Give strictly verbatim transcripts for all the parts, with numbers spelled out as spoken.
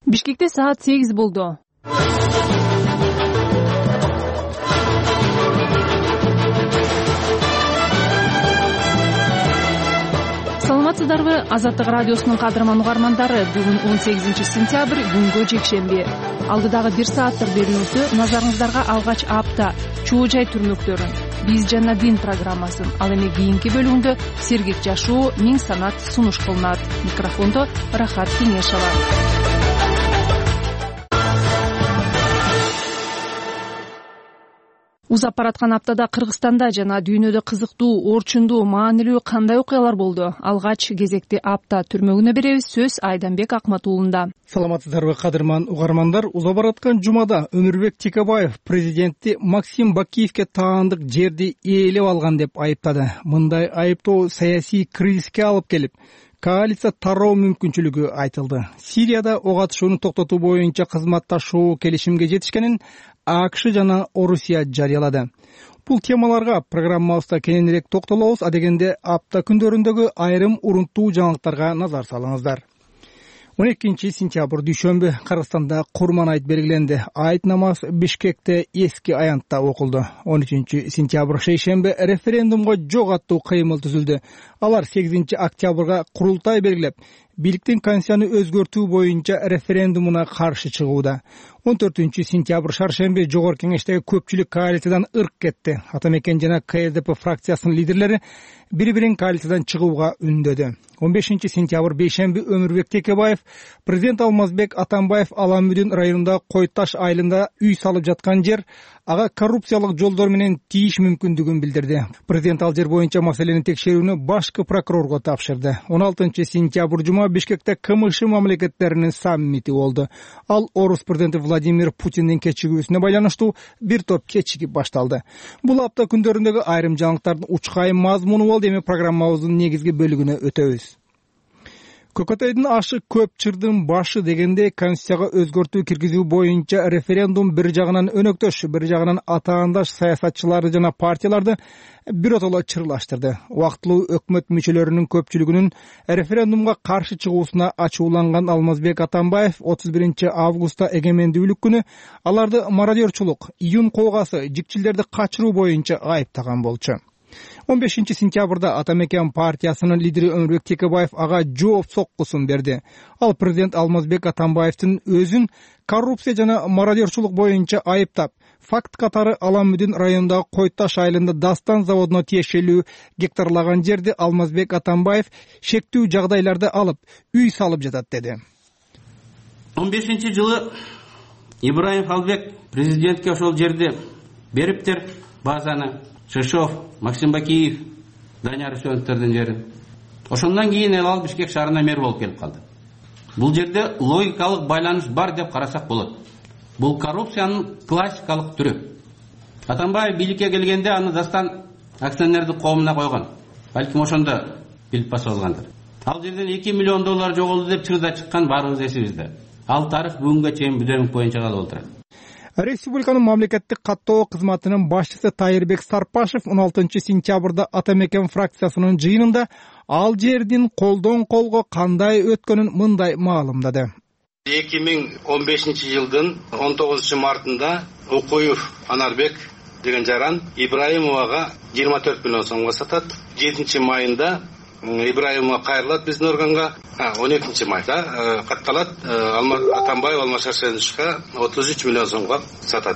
Бишкекте саат сегиз болду. Саламатсыздарбы? Азаттык радиосунун кадырман угармандары, бүгүн он сегизинчи сентябрь, күнгө жекшемби. Алдыдагы бир сааттык берүүбүздө назарыңыздарга алгач апта чоо жай түрмөктөрүн, биз жана дин программасын, ал эми кийинки бөлүгүндө сергек жашоо, миң санат сунуш кылынат. Микрофондо Рахат Кеңешова. Узап бараткан аптада Кыргызстанда жана дүйнөдө кызыктуу, орчундуу, маанилүү кандай окуялар болду? Алгач кезекти апта түрмөгүнө беребиз. Сөз Айданбек Акматуулунда. Саламатсыздарбы кадырман угармандар? Узап бараткан жумада Өмүрбек Текебаев президентти Максим Бакиевке таандык жерди ээлеп алган деп айыптады. Мындай айыптоо саясий кризиске алып келип, коалиция тароо мүмкүнчүлүгү айтылды. Сирияда ок атышууну токтотуу боюнча кызматташуу келишимге жетишкенин АКШ жана Орусия жарыялады. Бул темаларга программабызда кененирээк токтолобуз. Адегенде апта күндөрүндөгү айрым урунттуу жаңылыктарга назар салыңыздар. он экинчи сентябрь дүйшөмбү Кыргызстанда Курман айт белгиленди. Айт намаз Бишкекте эски аянтта окулду. он үчүнчү сентябрь шейшембе референдумга жок аттуу кыймыл түзүлдү. Алар сегизинчи октябрга курултай белгилеп, бийликтин конституцияны өзгөртүү боюнча референдумуна каршы чыгууда. он төртүнчү сентябрь шаршемби жогорку кеңештеги көпчүлүк коалициядан ырк кетти. Атамекен жана КСДП фракциясынын лидерлери бири-бирин коалициядан чыгууга үндөдү. он бешинчи сентябрь бейшемби Өмүрбек Текебаев президент Алмазбек Атамбаев Аламүдүн районундагы Кой Таш айылында үй салып жаткан жер ага коррупциялык жолдор менен тийиш мүмкүндүгүн билдирди. Президент ал жер боюнча маселени текшерүүнү башкы прокурорго тапшырды. он алтынчы сентябрь жума Бишкекте КМШ мамлекеттеринин саммити болду. Ал орус президенти Владимир Путиндин кечигүүсүнө байланыштуу бир топ кечигип башталды. Бул апта күндөрүндөгү айрым жаңылыктардын учкайым мазмуну болду. Эми программабыздын негизги бөлүгүнө өтөбүз. Көкөтөйдүн ашы көп чырдын башы дегенде конституцияга өзгөртүү киргизүү боюнча референдум бир жагынан өнөктөш, бир жагынан атаандаш саясатчыларды жана партияларды биротоло чырлаштырды. Убактылуу өкмөт мүчөлөрүнүн көпчүлүгүнүн референдумга каршы чыгуусуна ачууланган Алмазбек Атамбаев отуз биринчи августта эгемендүүлүк күнү аларды мародерчулук, июн куугасы, жикчилдерди качыруу боюнча айыптаган болчу. он бешинчи сентябрда Атамекен партиясынын лидери Өмүрбек Текебаев ага жооп соккусун берди. Ал президент Алмазбек Атамбаевдин өзүн коррупция жана мародерчулук боюнча айыптап, факт катары Аламүдүн районундагы Кой Таш айылында Дастан заводуна тиешелүү гектарлаган жерди Алмазбек Атамбаев шектүү жагдайларда алып, үй салып жатат деди. он бешинчи жылы Ибраим Халбек президентке ошол жерди бериптир, базаны. Шишов, Максим Бакиев, Данияр Үсөновдөрдүн жери. Ошондон кийин эл ал Бишкек шаарына мэр болуп келип калды. Бул жерде логикалык байланыш бар деп карасак болот. Бул коррупциянын классикалык түрү. Атамбаев бийликке келгенде аны Дастан акционердик коомуна койгон. Балким ошондо билип басып алгандыр. Ал жерден эки миллион доллар жоголду деп чырда чыккан баарыбыз эсибизде. Ал тарых бүгүнгө чейин бүдөмүк боюнча калып отурат. Республиканын мамлекеттик каттоо кызматынын башчысы Тайырбек Сарпашев он алтынчы сентябрда Атамекен фракциясынын жыйынында ал жердин колдон колго кандай өткөнүн мындай маалымдады. эки миң он бешинчи жылдын он тогузунчу мартында Укуев Анарбек деген жаран Ибраимовага жыйырма төрт миллион сомго сатат. жетинчи майында Ибраимова кайрылат биздин органга. он экинчи майда катталат. Атамбаев Алмашашевичке отуз үч миллион сомго сатат.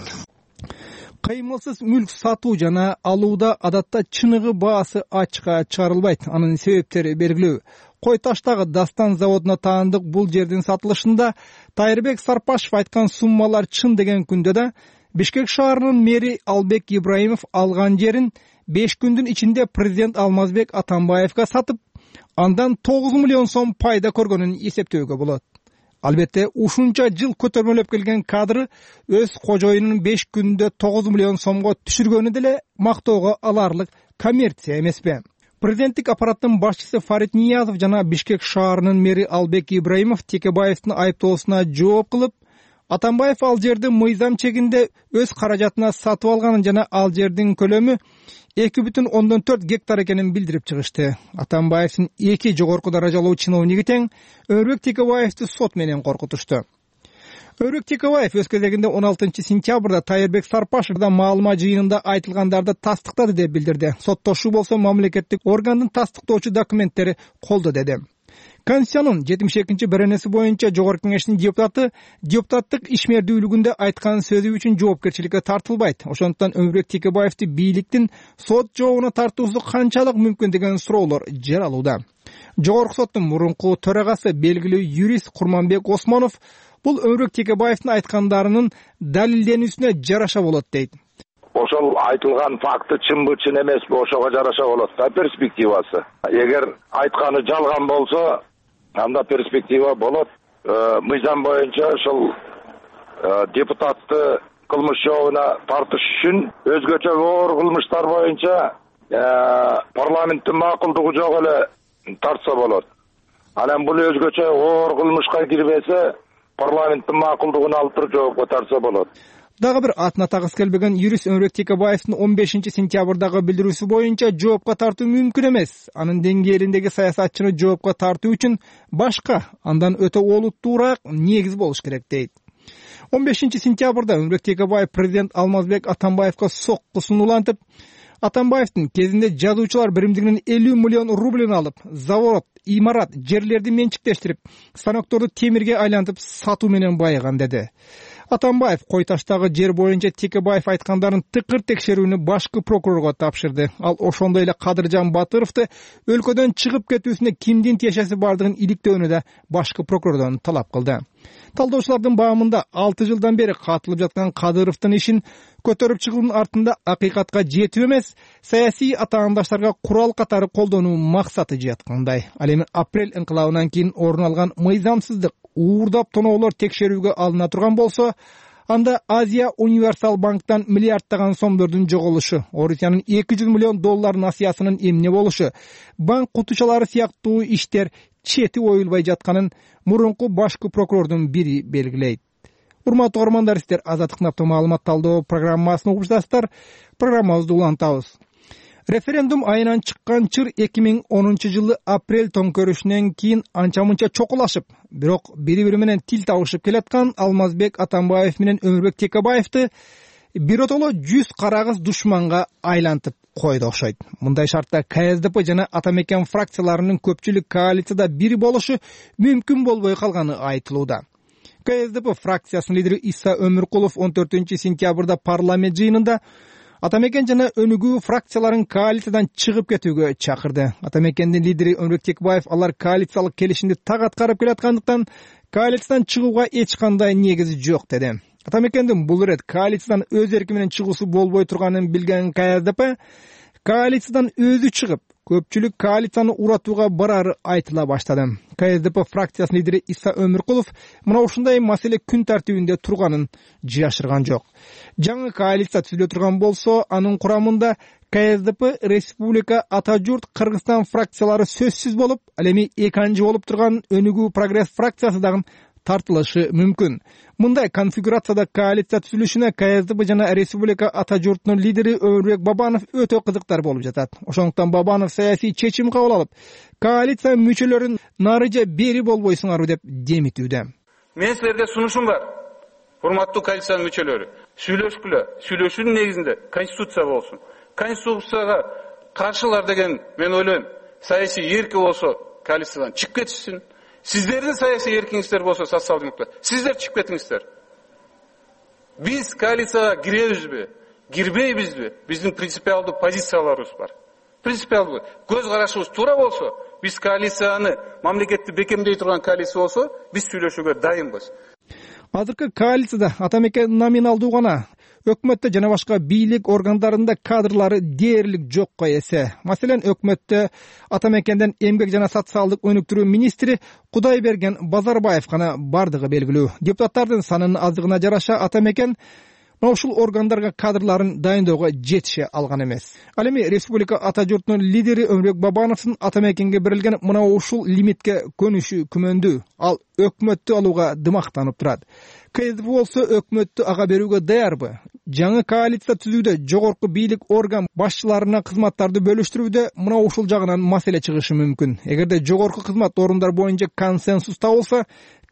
Кыймылсыз мүлк сатуу жана алууда адатта чыныгы баасы ачыкка чыгарылбайт. Анын себептери белгилүү. Кой Таштагы Дастан заводуна таандык бул жердин сатылышында Тайырбек Сарпашев айткан суммалар чын деген күндө да Бишкек шаарынын мэри Албек Ибраимов алган жерин беш күндүн ичинде президент Алмазбек Атамбаевга сатып, андан тогуз миллион сом пайда көргөнүн эсептөөгө болот. Албетте ушунча жыл көтөрмөлөп келген кадры өз кожоюнун беш күндө тогуз миллион сомго түшүргөнү деле мактоого аларлык коммерция эмеспи? Президенттик аппараттын башчысы Фарид Ниязов жана Бишкек шаарынын мэри Албек Ибраимов Текебаевдин айыптоосуна жооп кылып, Атамбаев ал жерди мыйзам чегинде өз каражатына сатып алганын жана ал жердин көлөмү эки бүтүн ондон төрт гектар экенин билдирип чыгышты. Атамбаевдин эки жогорку даражалуу чиновниги тең Өмүрбек Текебаевди сот менен коркутушту. Өрбек Текебаев өз кезегинде он алтынчы сентябрда Тайырбек Сарпашевда маалымат жыйынында айтылгандарды тастыктады деп билдирди. Соттошуу болсо мамлекеттик органдын тастыктоочу документтери колдо деди. Конституциянын жетимиш экинчи беренеси боюнча Жогорку Кеңештин депутаты депутаттык ишмердүүлүгүндө айткан сөзү үчүн жоопкерчиликке тартылбайт. Ошондуктан Өрбек Текебаевди бийликтин сот жообуна тартуусу канчалык мүмкүн деген суроолор жаралууда. Жогорку соттун мурунку төрагасы белгилүү юрист Курманбек Осмонов бул Өрбек Текебаевдин айткандарынын далилденүүсүнө жараша болот дейт. Ошол айтылган факты чынбы чын эмеспи, ошого жараша болот да перспективасы. Эгер айтканы жалган болсо, анда перспектива болот. Мыйзам боюнча ошол депутатты кылмыш жообуна тартыш үчүн өзгөчө оор кылмыштар боюнча парламенттин макулдугу жок эле тартса болот. Анан бул өзгөчө оор кылмышка кирбесе, парламенттин макулдугун алып туруп жоопко тартса болот. Дагы бир атына тагыс келбеген юрист Өрбек Текебаевдин он бешинчи сентябрдагы билдирүүсү боюнча жоопко тартуу мүмкүн эмес. Анын деңгээлиндеги саясатчыны жоопко тартуу үчүн башка, андан өтө олуттуураак негиз болуш керек дейт. он бешинчи сентябрда Өрбек Текебаев президент Алмазбек Атамбаевга соккусун улантып, Атамбаевдин кезинде жазуучулар биримдигинин элүү миллион рублин алып, завод, имарат, жерлерди менчиктештирип, станокторду темирге айлантып сатуу менен байыган деди. Атамбаев кой таштагы жер боюнча Текебаев айткандарын тыкыр текшерүүнү башкы прокурорго тапшырды. Ал ошондой эле Кадыржан Батыровду өлкөдөн чыгып кетүүсүнө кимдин тиешеси бардыгын иликтөөнү да башкы прокурордон талап кылды. Талдоочулардын баамында алты жылдан бери катылып жаткан Кадыровдун ишин көтөрүп чыгуунун артында акыйкатка жетүү эмес, саясий атаандаштарга курал катары колдонуу максаты жаткандай. Ал эми апрель инкылабынан кийин орун алган мыйзамсыздык, уурдап тоноолор текшерүүгө алына турган болсо, анда Азия Универсал банктан миллиардтаган сомдордун жоголушу, Орусиянын эки жүз миллион доллар насыясынын эмне болушу, банк кутучалары сыяктуу иштер чети оюлбай жатканын мурунку башкы прокурордун бири белгилейт. Урматтуу угармандар, сиздер Азаттык наптоо маалымат талдоо программасын угуп жатасыздар. Программабызды улантабыз. Референдум айынан чыккан чыр эки миң онунчу жылы апрель төңкөрүшүнөн кийин анча-мынча чокулашып, бирок бири-бири менен тил табышып келаткан Алмазбек Атамбаев менен Өрбек Текебаевди биротоло жүз карагыз душманга айлантып койду окшойт. Мындай шартта КСДП жана Атамекен фракцияларынын көпчүлүк коалицияда бир болушу мүмкүн болбой калганы айтылууда. КСДП фракциясынын лидери Иса Өмүркулов он төртүнчү сентябрда парламент жыйынында Атамекен жана Өнүгүү фракцияларын коалициядан чыгып кетүүгө чакырды. Атамекендин лидери Өрбек Текебаев алар коалициялык келишимди так аткарып келаткандыктан коалициядан чыгууга эч кандай негизи жок деди. Атамекендин бул ирет коалициядан өз эрки менен чыгуусу болбой турганын билген КСДП коалициядан өзү чыгып, көпчүлүк коалицияны уратууга барары айтыла баштады. КСДП фракциясынын лидери Иса Өмүркулов мына ушундай маселе күн тартибинде турганын жашырган жок. Жаңы коалиция түзүлө турган болсо, анын курамында КСДП, Республика, Ата журт, Кыргызстан фракциялары сөзсүз болуп, ал эми экинчи болуп турган Өнүгүү прогресс фракциясы дагы тартылышы мүмкүн. Мындай конфигурацияда коалиция түзүлүшүнө КСДП жана Республика Ата журтунун лидери Өрбек Бабанов өтө кызыктар болуп жатат. Ошондуктан Бабанов саясий чечим кабыл алып, коалиция мүчөлөрүн нары же бери болбойсуңар деп демитүүдө. Мен силерге сунушум бар. Урматтуу коалициянын мүчөлөрү, сүйлөшкүлө, сүйлөшүүнүн негизинде конституция болсун. Конституцияга каршылар деген мен ойлойм, саясий эрки болсо коалициядан чыгып кетишсин. Сиздердин саясий эркиңиздер болсо социал-демократ, сиздер чыгып кетиңиздер. Биз коалицияга киребизби, кирбейбизби? Биздин принципиалдуу позицияларыбыз бар. Принципиалдуу көз карашыбыз туура болсо, биз коалицияны, мамлекетти бекемдей турган коалиция болсо, биз сүйлөшүүгө дайынбыз. Азыркы коалицияда Атамекен номиналдуу гана, өкмөттө жана башка бийлик органдарында кадрлары дээрлик жокко эсе. Маселен, өкмөттө Атамекенден эмгек жана социалдык өнүктүрүү министри Кудайберген Базарбаев гана бардыгы белгилүү. Депутаттардын санынын аздыгына жараша Атамекен мына ушул органдарга кадрларын дайындоого жетише алган эмес. Ал эми Республика Ата журтунун лидери Өрбек Бабановдун Атамекенге берилген мына ушул лимитке көнүшү күмөндүү. Ал өкмөттү алууга дымактанып турат. КСДП болсо өкмөттү ага берүүгө даярбы? Жаңы коалиция түзүүдө жогорку бийлик орган башчыларына кызматтарды бөлүштүрүүдө мына ушул жагынан маселе чыгышы мүмкүн. Эгерде жогорку кызмат орундар боюнча консенсус табылса,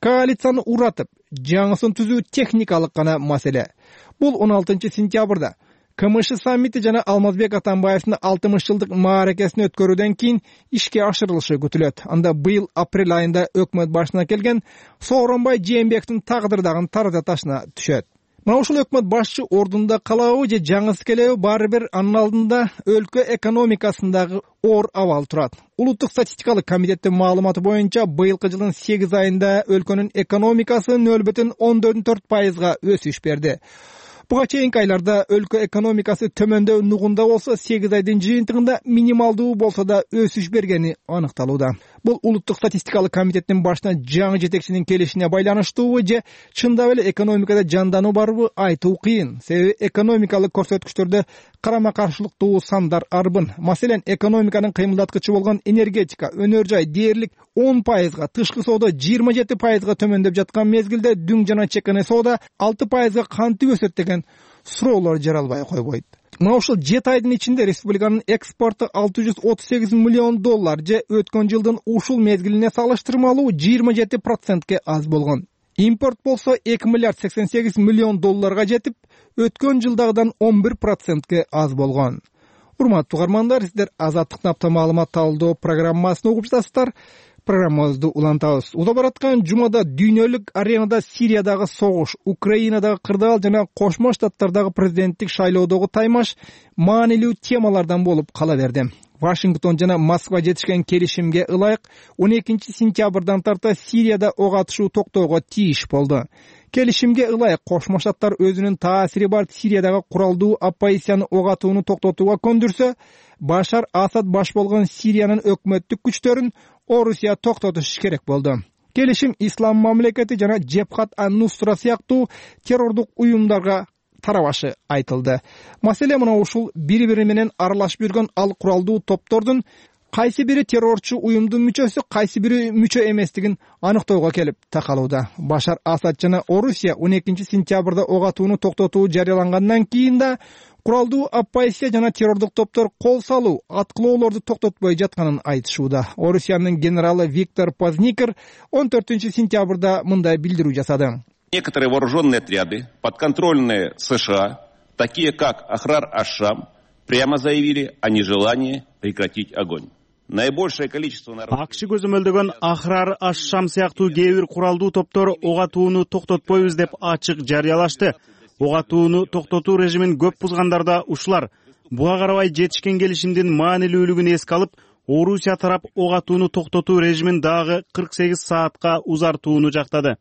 коалицияны уратып, жаңысын түзүү техникалык гана маселе. Бул он алтынчы сентябрда КМШ саммити жана Алмазбек Атамбаевдин алтымыш жылдык мааракесин өткөрүүдөн кийин ишке ашырылышы күтүлөт. Анда быйыл апрель айында өкмөт башына келген Сооронбай Жээнбековдин тагдыры дагы тарата ташына түшөт. Мына ушул өкмөт башчы ордунда калабы же жаңысы келеби, баары бир анын алдында өлкө экономикасындагы оор абал турат. Улуттук статистикалык комитеттин маалыматы боюнча быйылкы жылдын сегиз айында өлкөнүн экономикасы нөл бүтүн ондон төрт пайызга өсүш берди. Буга чейинки айларда өлкө экономикасы төмөндөй нугунда болсо, сегиз айдын жыйынтыгында минималдуу болсо да өсүш бергени аныкталууда. Бул улуттук статистикалык комитеттин башына жаңы жетекчинин келишине байланыштуубу же чындап эле экономикада жандануу барбы айтуу кыйын. Себеби экономикалык көрсөткүчтөрдө карама каршылыктуу сандар арбын. Маселен, экономиканын кыймылдаткычы болгон энергетика, өнөр жай дээрлик он пайызга, тышкы соода жыйырма жети пайызга төмөндөп жаткан мезгилде дүң жана чекане соода алты пайызга кантип өсөт деген суроолор жаралбай койбойт. Мына ушул жети айдын ичинде республиканын экспорту алты жүз отуз сегиз миллион доллар же өткөн жылдын ушул мезгилине салыштырмалуу жыйырма жети процентке аз болгон. Импорт болсо эки миллиард сексен сегиз миллион долларга жетип, өткөн жылдагыдан он бир процентке аз болгон. Урматтуу угармандар, сиздер Азаттыктын апта маалымат талдоо программасын угуп жатасыздар. Программабызды улантабыз. Уда бараткан жумада дүйнөлүк аренада Сириядагы согуш, Украинадагы кырдаал жана Кошмо Штаттардагы президенттик шайлоодогу таймаш маанилүү темалардан болуп кала берди. Вашингтон жана Москва жетишкен келишимге ылайык он экинчи сентябрдан тарта Сирияда ок атышуу токтоого тийиш болду. Келишимге ылайык Кошмо Штаттар өзүнүн таасири бар Сириядагы куралдуу оппозицияны ок атууну токтотууга көндүрсө, Башар Асад баш болгон Сириянын өкмөттүк күчтөрүн Орусия токтотуш керек болду. Келишим Ислам мамлекети жана Джебхат ан-Нусра сыяктуу террордук уюмдарга тарабашы айтылды. Маселе мына ушул бири-бири менен аралашып жүргөн ал куралдуу топтордун кайсы бири террорчу уюмдун мүчөсү, кайсы бири мүчө эместигин аныктоого келип такалууда. Башар Асад жана Орусия он экинчи сентябрда ок атууну токтотуу жарыялангандан кийин да куралдуу оппозиция жана террордук топтор кол салуу, аткылоолорду токтотпой жатканын айтышууда. Орусиянын генералы Виктор Позникер он төртүнчү сентябрда мындай билдирүү жасады. Некоторые вооруженные отряды, подконтрольные США, такие как Ахрар аш-Шам, прямо заявили о нежелании прекратить огонь. Наибольшее количество народов... Акчы көзөмөлдөгөн Ахрар аш-Шам сыяктуу кээ бир куралдуу топтор ок атууну токтотпойбуз деп ачык жарыялашты. Ок атууну токтотуу режимин көп бузгандар да ушулар. Буга карабай жетишкен келишимдин маанилүүлүгүн эске алып, Орусия тарап ок атууну токтотуу режимин дагы кырк сегиз саатка узартууну жактады.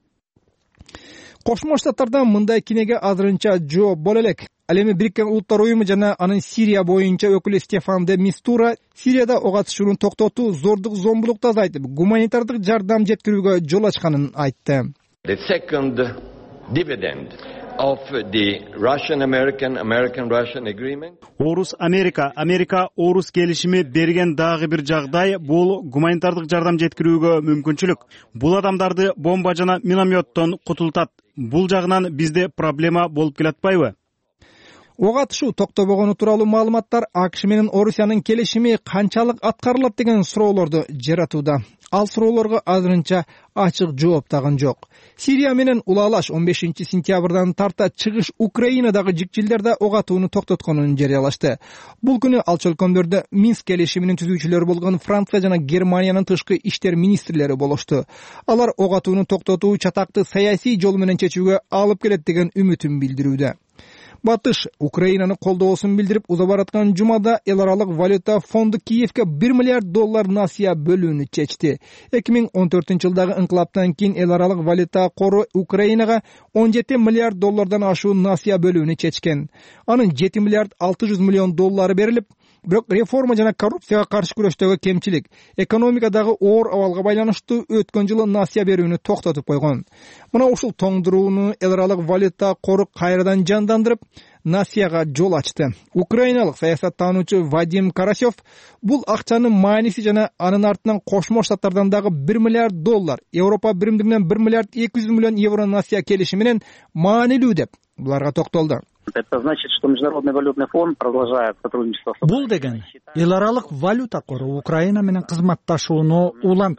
Кошмо Штаттардан мындай кинеге азырынча жоо боло элек. Ал эми Бириккен Улуттар уюму жана анын Сирия боюнча өкүлү Стефан де Мистура Сирияда ок атышууну токтотуу зордук зомбулукту азайтып, гуманитардык жардам жеткирүүгө жол ачканын айтты. The second dividend of the Russian-American, American-Russian agreement. Орус-Америка, Америка-Орус келишими берген дагы бир жагдай бул гуманитардык жардам жеткирүүгө мүмкүнчүлүк. Бул адамдарды бомба жана минометтон кутултат. Бул жагынан бизде проблема болуп келатпайбы? Ок атышуу токтобогону тууралуу маалыматтар АКШ менен Орусиянын келишими канчалык аткарылат деген суроолорду жаратууда. Ал суроолорго азырынча ачык жооп дагы жок. Сирия менен улаалаш он бешинчи сентябрдан тарта чыгыш Украинадагы жикчилдерде ок атууну токтотконун жарыялашты. Бул күнү ал чөлкөмдөрдө Минск келишиминин түзүүчүлөрү болгон Франция жана Германиянын тышкы иштер министрлери болушту. Алар ок атууну токтотуу чатакты саясий жол менен чечүүгө алып келет деген үмүтүн билдирүүдө. Батыш Украинаны колдоосун билдирип, уза бараткан жумада эл аралык валюта фонду Киевке бир миллиард доллар насыя бөлүүнү чечти. эки миң он төртүнчү жылдагы инкылаптан кийин эл аралык валюта кору Украинага он жети миллиард доллардан ашуу насыя бөлүүнү чечкен. Анын жети миллиард алты жүз миллион доллары берилип, бирок реформа жана коррупцияга каршы күрөштөгү кемчилик, экономикадагы оор абалга байланыштуу өткөн жылы насыя берүүнү токтотуп койгон. Мына ушул тоңдурууну эл аралык валюта кору кайрадан жандандырып, насияга жол ачты. Украиналык саясаттануучу Вадим Карасев бул акчанын мааниси жана анын артынан Кошмо Штаттардан дагы бир миллиард доллар, Европа биримдигинен бир миллиард эки жүз миллион евро насыя келиши менен маанилүү деп буларга токтолду. Это значит, что Международный валютный фонд продолжает сотрудничество. Бул деген эл аралык валюта кору Украина менен кызматташууну улантат.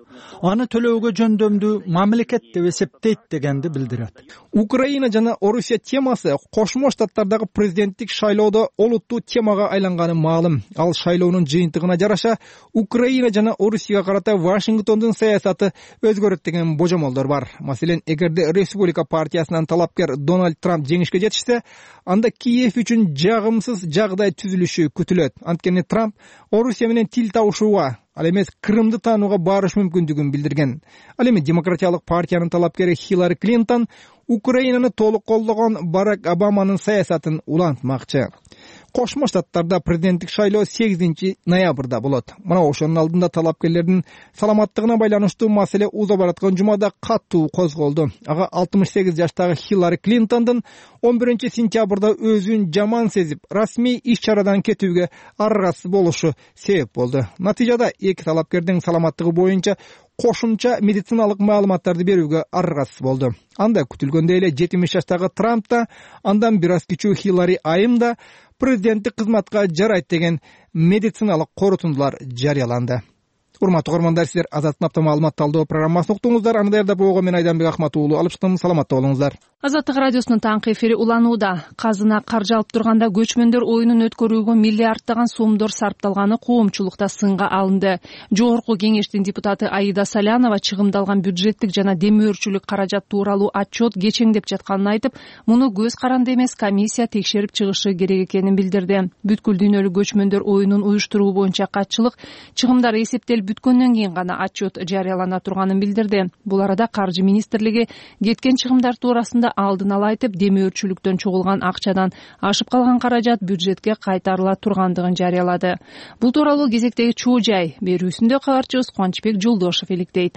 аны төлөөгө жөндөмдүү мамлекет деп эсептейт дегенди билдирет. Украина жана Орусия темасы Кошмо Штаттардагы президенттик шайлоодо олуттуу темага айланганы маалым. Ал шайлоонун жыйынтыгына жараша Украина жана Орусияга карата Вашингтондун саясаты өзгөрөт деген божомолдор бар. Маселен, эгерде Республика партиясынан талапкер Дональд Трамп жеңишке жетишсе, анда Киев үчүн жагымсыз жагдай түзүлүшү күтүлөт. Анткени Трамп Орусия менен тил табышууга, ал эмес Крымды таанууга барыш мүмкүндүгүн билдирген. Ал эми Демократиялык партиянын талапкери Хиллари Клинтон Украинаны толук колдогон Барак Обаманын саясатын улантмакчы. Кошмо Штаттарда президенттик шайлоо сегизинчи ноябрда болот. Мына ошонун алдында талапкерлердин саламаттыгына байланыштуу маселе уза бараткан жумада катуу козголду. Ага алтымыш сегиз жаштагы Хиллари Клинтондун он биринчи сентябрда өзүн жаман сезип, расмий иш-чарадан кетүүгө аргасыз болушу себеп болду. Натыйжада эки талапкердин саламаттыгы боюнча кошумча медициналык маалыматтарды берүүгө аргасыз болду. Анда күтүлгөндөй эле жетимиш жаштагы Трамп да, андан бир аз кичүү Хиллари Айым да президенттик кызматка жарайт деген медициналык корутундулар жарыяланды. Урматтуу угармандар, сиздер Азаттын апта маалымат талдоо программасын уктуңуздар. Аны даярдап койгон мен Айданбек Ахмат уулу алып чыктым. Саламатта болуңуздар. Азаттык радиосунун таңкы эфири уланууда. Казына каржы алып турганда көчмөндөр оюнун өткөрүүгө миллиарддаган сомдор сарпталганы коомчулукта сынга алынды. Жогорку кеңештин депутаты Аида Салянова чыгымдалган бюджеттик жана демөөрчүлүк каражат тууралуу отчет кечеңдеп жатканын айтып, муну көз каранды эмес комиссия текшерип чыгышы керек экенин билдирди. Бүткүл дүйнөлүк көчмөндөр оюнун уюштуруу боюнча катчылык чыгымдар эсептелип бүткөндөн кийин гана отчет жарыялана турганын билдирди. Бул арада Каржы министрлиги кеткен чыгымдар туурасында алдын ала айтып, демөөрчүлүктөн чогулган акчадан ашып калган каражат бюджетке кайтарыла тургандыгын жарыялады. Бул тууралуу кезектеги чуу жай берүүсүндө кабарчыбыз Кубанычбек Жолдошов иликтейт.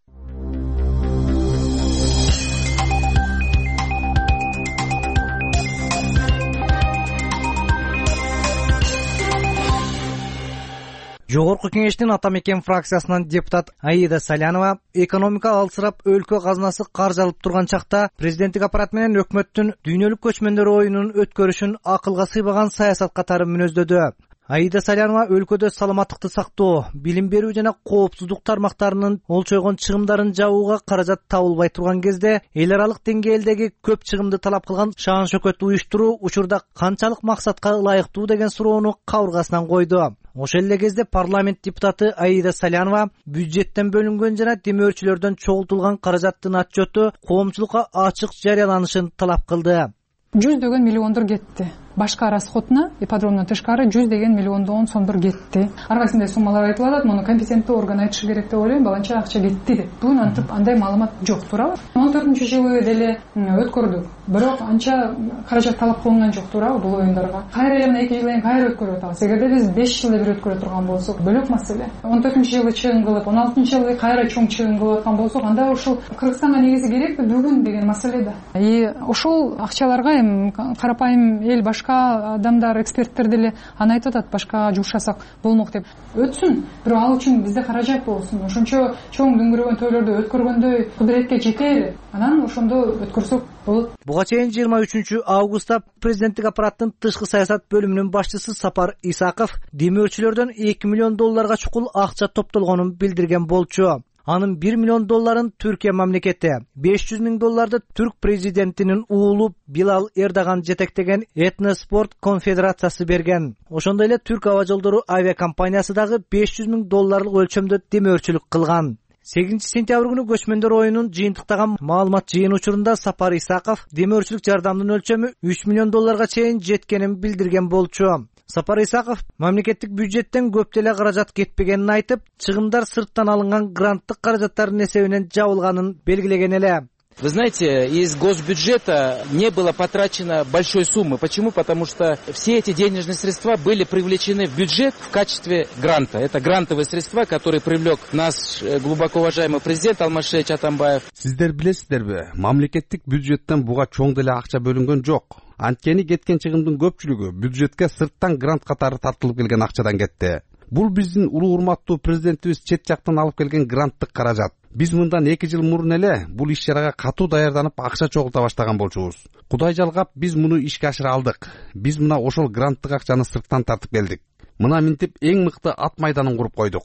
Жогорку кеңештин Ата Мекен фракциясынан депутат Аида Салянова экономика алсырап өлкө казынасы каржы алып турган чакта президенттик аппарат менен өкмөттүн дүйнөлүк көчмөндөр оюнун өткөрүшүн акылга сыйбаган саясат катары мүнөздөдү. Аида Салянова өлкөдө саламаттыкты сактоо, билим берүү жана коопсуздук тармактарынын олчойгон чыгымдарын жабууга каражат табылбай турган кезде эл аралык деңгээлдеги көп чыгымды талап кылган шаан шөкөт уюштуруу учурда канчалык максатка ылайыктуу деген суроону кабыргасынан койду. Ошол эле кезде парламент депутаты Аида Салянова бюджеттен бөлүнгөн жана демөөрчүлөрдөн чогултулган каражаттын отчету коомчулукка ачык жарыяланышын талап кылды. жүздөгөн миллиондор кетти. Башка расходуна ипподромдон тышкары жүз деген миллиондон сомдор кетти. Ар кайсындай суммалар айтылып атат, муну компетенттүү орган айтышы керек деп ойлойм. Баланча акча кетти деп. Бүгүн антип андай маалымат жок, туурабы? он төртүнчү жылы деле өткөрдүк. Бирок анча каражат талап кылынган жок, туурабы, бул оюндарга. Кайра эле мына эки жылдан кийин кайра өткөрүп атабыз. Эгерде биз беш жылда бир өткөрө турган болсок, бөлөк маселе. он төртүнчү жылы чыгым кылып, он алтынчы жылы кайра чоң чыгым кылып аткан болсок, анда ушул Кыргызстанга негизи керекпи бүгүн деген маселе да. И ошол акчаларга эми карапайым эл, башка адамдар, эксперттер деле аны айтып атат, башка жумшасак болмок деп. Өтсүн, бирок ал үчүн бизде каражат болсун. Ошончо чоң дөңгөрөгөн тойлорду өткөргөндөй кудуретке жетели. Анан ошондо өткөрсөк болот. Буга чейин жыйырма үчүнчү августта президенттик аппараттын тышкы саясат бөлүмүнүн башчысы Сапар Исаков демөөрчүлөрдөн эки миллион долларга чукул акча топтолгонун билдирген болчу. Анын бир миллион долларын Түркия мамлекети, беш жүз миң долларды Түрк президентинин уулу Билал Эрдоган жетектеген Этноспорт конфедерациясы берген. Ошондой эле Түрк аба жолдору авиакомпаниясы дагы беш жүз миң долларлык өлчөмдө демөөрчүлүк кылган. сегизинчи сентябрь күнү көчмөндөр оюнун жыйынтыктаган маалымат жыйын учурунда Сапар Исаков демөөрчүлүк жардамдын өлчөмү үч миллион долларга чейин жеткенин билдирген болчу. Сапар Исаков мамлекеттик бюджеттен көп деле каражат кетпегенин айтып, чыгымдар сырттан алынган гранттык каражаттардын эсебинен жабылганын белгилеген эле. Вы знаете, из госбюджета не было потрачено большой суммы. Почему? Потому что все эти денежные средства были привлечены в бюджет в качестве гранта. Это грантовые средства, которые привлек наш глубоко уважаемый президент Алмазбек Атамбаев. Сиздер билесиздерби, мамлекеттик бюджеттен буга чоң деле акча бөлүнгөн жок. Анткени кеткен чыгымдын көпчүлүгү бюджетке сырттан грант катары тартылып келген акчадан кетти. Бул биздин улуу урматтуу президентибиз чет жактан алып келген гранттык каражат. Биз мындан эки жыл мурун эле бул иш-чарага катуу даярданып акча чогулта баштаган болчубуз. Кудай жалгап биз муну ишке ашыра алдык. Биз мына ошол гранттык акчаны сырттан тартып келдик. Мына минтип эң мыкты ат майданын куруп койдук.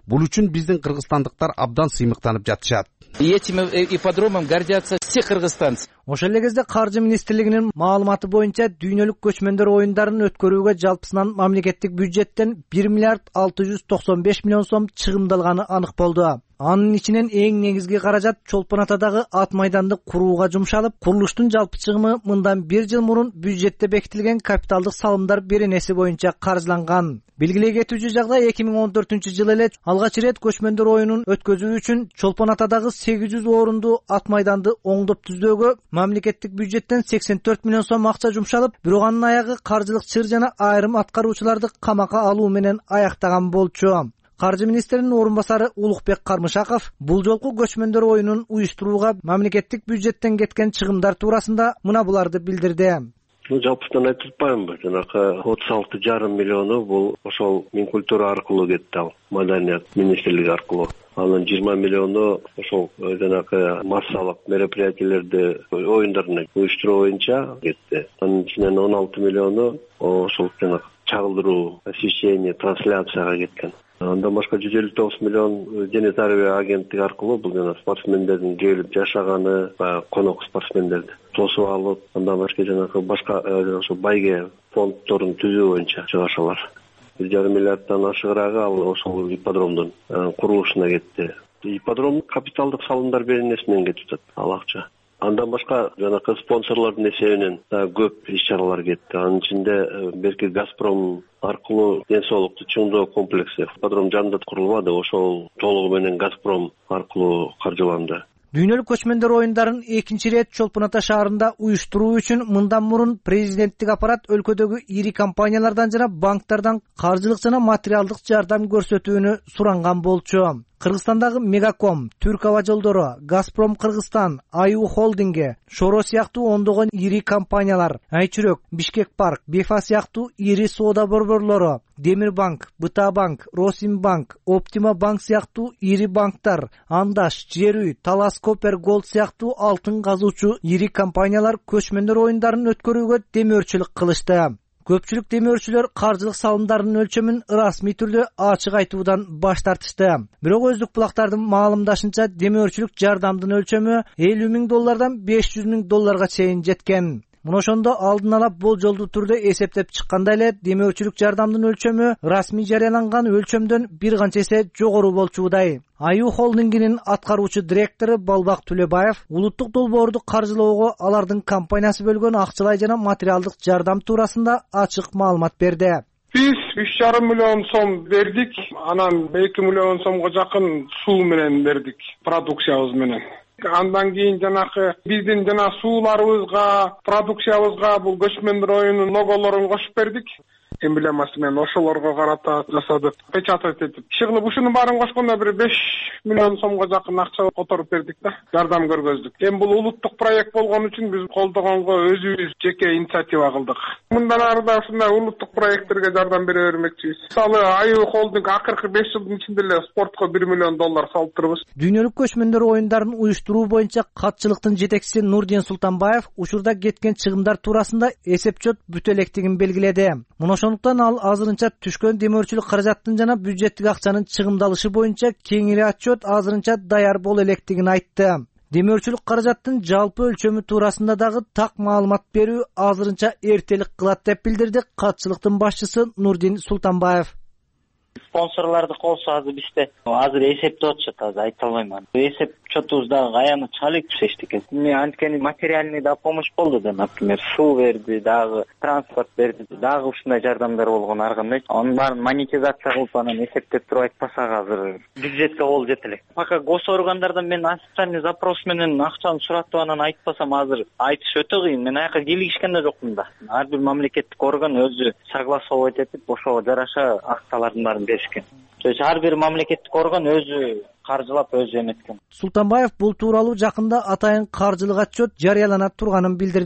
Бул үчүн биздин кыргызстандыктар абдан сыймыктанып жатышат. Этим ипподромом гордятся все кыргызстанцы. Ошол эле кезде Каржы министрлигинин маалыматы боюнча дүйнөлүк көчмөндөр оюндарын өткөрүүгө жалпысынан мамлекеттик бюджеттен бир миллиард алты жүз токсон беш миллион сом чыгымдалганы анык болду. Анын ичинен эң негизги каражат Чолпон Атадагы ат майданды курууга жумшалып, курулуштун жалпы чыгымы мындан бир жыл мурун бюджетте бекитилген капиталдык салымдар беренеси боюнча каржыланган. Белгилей кетүүчү жагдай эки миң он төртүнчү жылы эле алгач ирет көчмөндөр оюнун өткөзүү үчүн Чолпон Атадагы сегиз жүз орунду ат майданды оңдоп түздөөгө мамлекеттик бюджеттен сексен төрт миллион сом акча жумшалып, бирок анын аягы каржылык чыр жана айрым аткаруучуларды камакка алуу менен аяктаган болчу. Каржы министринин орун басары Улукбек Кармышаков бул жолку көчмөндөр оюнун уюштурууга мамлекеттик бюджеттен кеткен чыгымдар туурасында мына буларды билдирди. Жалпысынан айтып атпаймынбы, жанакы отуз алты жарым миллиону бул ошол Минкультура аркылуу кетти, ал Маданият министрлиги аркылуу. Анын жыйырма миллиону ошол жанакы массалык мероприятиялерди, оюндарды уюштуруу боюнча кетти. Анын ичинен он алты миллиону ошол жанакы чагылдыруу, освещение, трансляцияга кеткен. Андан башка жүз элүү тогуз миллион дене тарбия агенттиги аркылуу бул жана спортсмендердин келип жашаганы, конок спортсмендерди тосуп алып, андан башка жанагы башка ошо байге фонддорун түзүү боюнча чыгашалар. бир жарым миллиарддан ашыгыраагы ал ошол ипподромдун курулушуна кетти. Ипподром капиталдык салымдар беренеси менен кетип атат ал акча. Андан башка жанакы спонсорлордун эсебинен көп иш-чаралар кетти. Анын ичинде берки Газпром аркылуу ден соолукту чыңдоо комплекси ипподром жанында курулбады, ошол толугу менен Газпром аркылуу каржыланды. Дүйнөлүк көчмөндөр оюндарын экинчи ирет Чолпон Ата шаарында уюштуруу үчүн мындан мурун президенттик аппарат өлкөдөгү ири компаниялардан жана банктардан каржылык жана материалдык жардам көрсөтүүнү суранган болчу. Кыргызстандагы Мегаком, Түрк аба жолдору, Газпром Кыргызстан, Аю холдинги, Шоро сыяктуу ондогон ири компаниялар, Айчүрөк, Бишкек парк, Бефа сыяктуу ири соода борборлору, Демирбанк, Быта банк, Росимбанк, Оптима банк сыяктуу ири банктар, Андаш, Жер үй, Талас Копер Голд сыяктуу алтын казуучу ири компаниялар көчмөндөр оюндарын өткөрүүгө демөөрчүлүк кылышты. Көпчүлүк демөөрчүлөр каржылык салымдарынын өлчөмүн расмий түрдө ачык айтуудан баш тартышты. Бирок өздүк булактардын маалымдашынча демөөрчүлүк жардамдын өлчөмү элүү миң доллардан беш жүз миң долларга чейин жеткен. Мына ошондо алдын ала болжолдуу түрдө эсептеп чыкканда эле демөөрчүлүк жардамдын өлчөмү расмий жарыяланган өлчөмдөн бир канча эсе жогору болчудай. Аю холдингинин аткаруучу директору Балбак Түлөбаев улуттук долбоорду каржылоого алардын компаниясы бөлгөн акчалай жана материалдык жардам туурасында ачык маалымат берди. Биз үч жарым миллион сом бердик, анан эки миллион сомго жакын суу менен бердик, продукциябыз менен. Андан кийин жанакы биздин жана сууларыбызга, продукциябызга бул көчмөндөр оюнунун логолорун кошуп бердик. Эмблемасы менен ошолорго карата жасадык, печатать этип. Иши кылып ушунун баарын кошкондо бир беш миллион сомго жакын акча которуп бердик да, жардам көргөздүк. Эми бул улуттук проект болгон үчүн биз колдогонго өзүбүз жеке инициатива кылдык. Мындан ары да ушундай улуттук проекттерге жардам бере бермекчибиз. Мисалы Аю холдинг акыркы беш жылдын ичинде эле спортко бир миллион доллар салып турбуз. Дүйнөлүк көчмөндөр оюндарын уюштуруу боюнча катчылыктын жетекчиси Нурдин Султанбаев учурда кеткен чыгымдар туурасында эсеп-чот бүтө электигин белгиледи. Мына ошондуктан ал азырынча түшкөн демөөрчүлүк каражаттын жана бюджеттик акчанын чыгымдалышы боюнча кеңири отчет азырынча даяр боло электигин айтты. Демөөрчүлүк каражаттын жалпы өлчөмү туурасында дагы так маалымат берүү азырынча эртелик кылат деп билдирди катчылыктын башчысы Нурдин Султанбаев. Спонсорлорду колсо азыр бизде азыр эсептеп атышат, азыр айта албайм. Эсеп чотубуз дагы аяныча алек түшөт экен. Мен анткени материальный да помощь болду да, например, суу берди, дагы транспорт берди, дагы ушундай жардамдар болгон ар кандай. Анын баарын монетизация кылып анан эсептеп туруп айтпасак азыр бюджетке кол жете элек. Пока госоргандардан мен официальный запрос менен акчаны суратып анан айтпасам азыр айтыш өтө кыйын. Мен аяка кийлигишкен да жокмун да. Ар бир мамлекеттик орган өзү согласовать этип ошого жараша акчалардын баарын беришкен. То есть ар бир мамлекеттик орган өзү каржылап өзү эметкен. Султанбаев бул тууралуу жакында атайын каржылык отчет жарыялана турганын билдирди.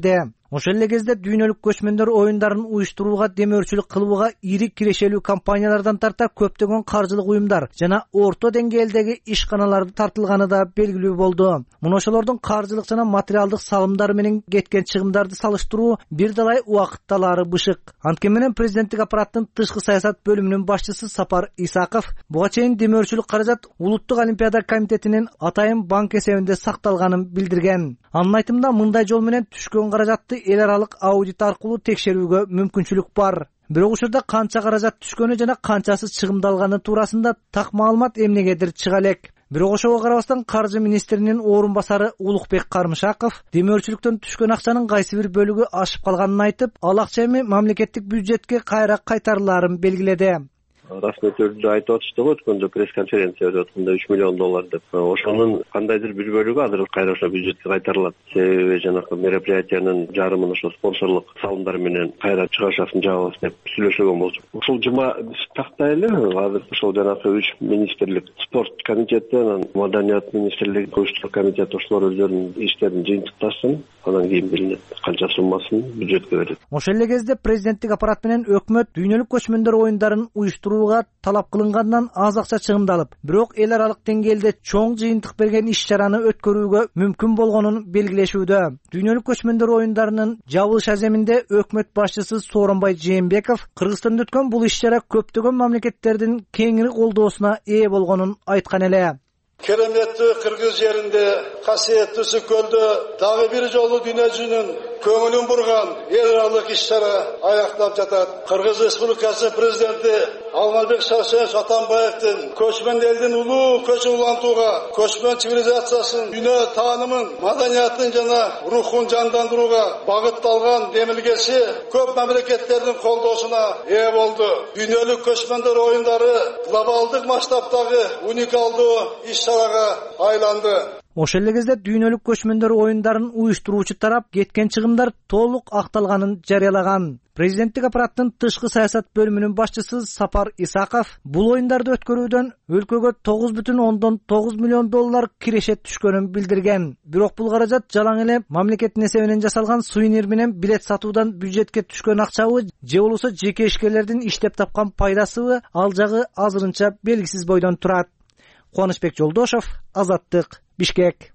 Ошол эле кезде дүйнөлүк көчмөндөр оюндарын уюштурууга, демөөрчүлүк кылууга ири кирешелүү компаниялардан тарта көптөгөн каржылык уюмдар жана орто деңгээлдеги ишканалар тартылганы да белгилүү болду. Муну ошолордун каржылык жана материалдык салымдары менен кеткен чыгымдарды салыштыруу бир далай убакыт талаары бышык. Анткени менен президенттик аппараттын тышкы саясат бөлүмүнүн башчысы Сапар Исаков буга чейин демөөрчүлүк каражат Улуттук олимпиада комитетинин атайын банк эсебинде сакталганын билдирген. Анын айтымында мындай жол менен түшкөн каражатты эл аралык аудит аркылуу текшерүүгө мүмкүнчүлүк бар. Бирок учурда канча каражат түшкөнү жана канчасы чыгымдалганы туурасында так маалымат эмнегедир чыга элек. Бирок ошого карабастан каржы министринин орун басары Улукбек Кармышаков демөөрчүлүктөн түшкөн акчанын кайсы бир бөлүгү ашып калганын айтып, ал акча эми мамлекеттик бюджетке кайра кайтарылаарын белгиледи. Расмий түрдө айтып атышты го өткөндө пресс-конференция өтүп атканда үч миллион доллар деп. Ошонун кандайдыр бир бөлүгү азыр кайра ошо бюджетке кайтарылат. Себеби жанакы мероприятиянын жарымын ошо спонсорлук салымдар менен кайра чыгашасын жабабыз деп сүйлөшөгөн болчу. Ушул жума тактай эле азыр ошол жанакы үч министрлик, спорт комитети, анан маданият министрлиги, көчмөндөр комитети ошолор өздөрүнүн иштерин жыйынтыктасын, анан кийин билинет канча суммасын бюджетке берет. Ошол эле кезде президенттик аппарат менен өкмөт дүйнөлүк көчмөндөр оюндарын уюштуруу талап кылынгандан аз акча чыгымдалып, бирок эл аралык деңгээлде чоң жыйынтык берген иш-чараны өткөрүүгө мүмкүн болгонун белгилешүүдө. Дүйнөлүк көчмөндөр оюндарынын жабылыш аземинде өкмөт башчысы Сооронбай Жээнбеков Кыргызстанда өткөн бул иш-чара көптөгөн мамлекеттердин кеңири колдоосуна ээ болгонун айткан эле. Кереметтүү Кыргыз жеринде, касиеттүү Үсүк көлдө дагы бир жолу дүйнө жүзүнүн көңүлүн бурган эл аралык иш-чара аяктап жатат. Кыргыз Республикасы президенти Алмазбек Шаршенович Атамбаевдин көчмөн элдин улуу көчүн улантууга, көчмөн цивилизациясын, дүйнө таанымын, маданиятын жана рухун жандандырууга багытталган демилгеси көп мамлекеттердин колдоосуна ээ болду. Дүйнөлүк көчмөндөр оюндары глобалдык масштабтагы уникалдуу иш-чарага айланды. Ошол эле кезде дүйнөлүк көчмөндөр оюндарын уюштуруучу тарап кеткен чыгымдар толук акталганын жарыялаган. Президенттик аппараттын тышкы саясат бөлүмүнүн башчысы Сапар Исаков бул оюндарды өткөрүүдөн өлкөгө тогуз бүтүн ондон тогуз миллион доллар киреше түшкөнүн билдирген. Бирок бул каражат жалаң эле мамлекеттин эсебинен жасалган сувенир менен билет сатуудан бюджетке түшкөн акчабы же болбосо жеке ишкерлердин иштеп тапкан пайдасыбы, ал жагы азырынча белгисиз бойдон турат. Кубанычбек Жолдошов, Азаттык, Бишкек.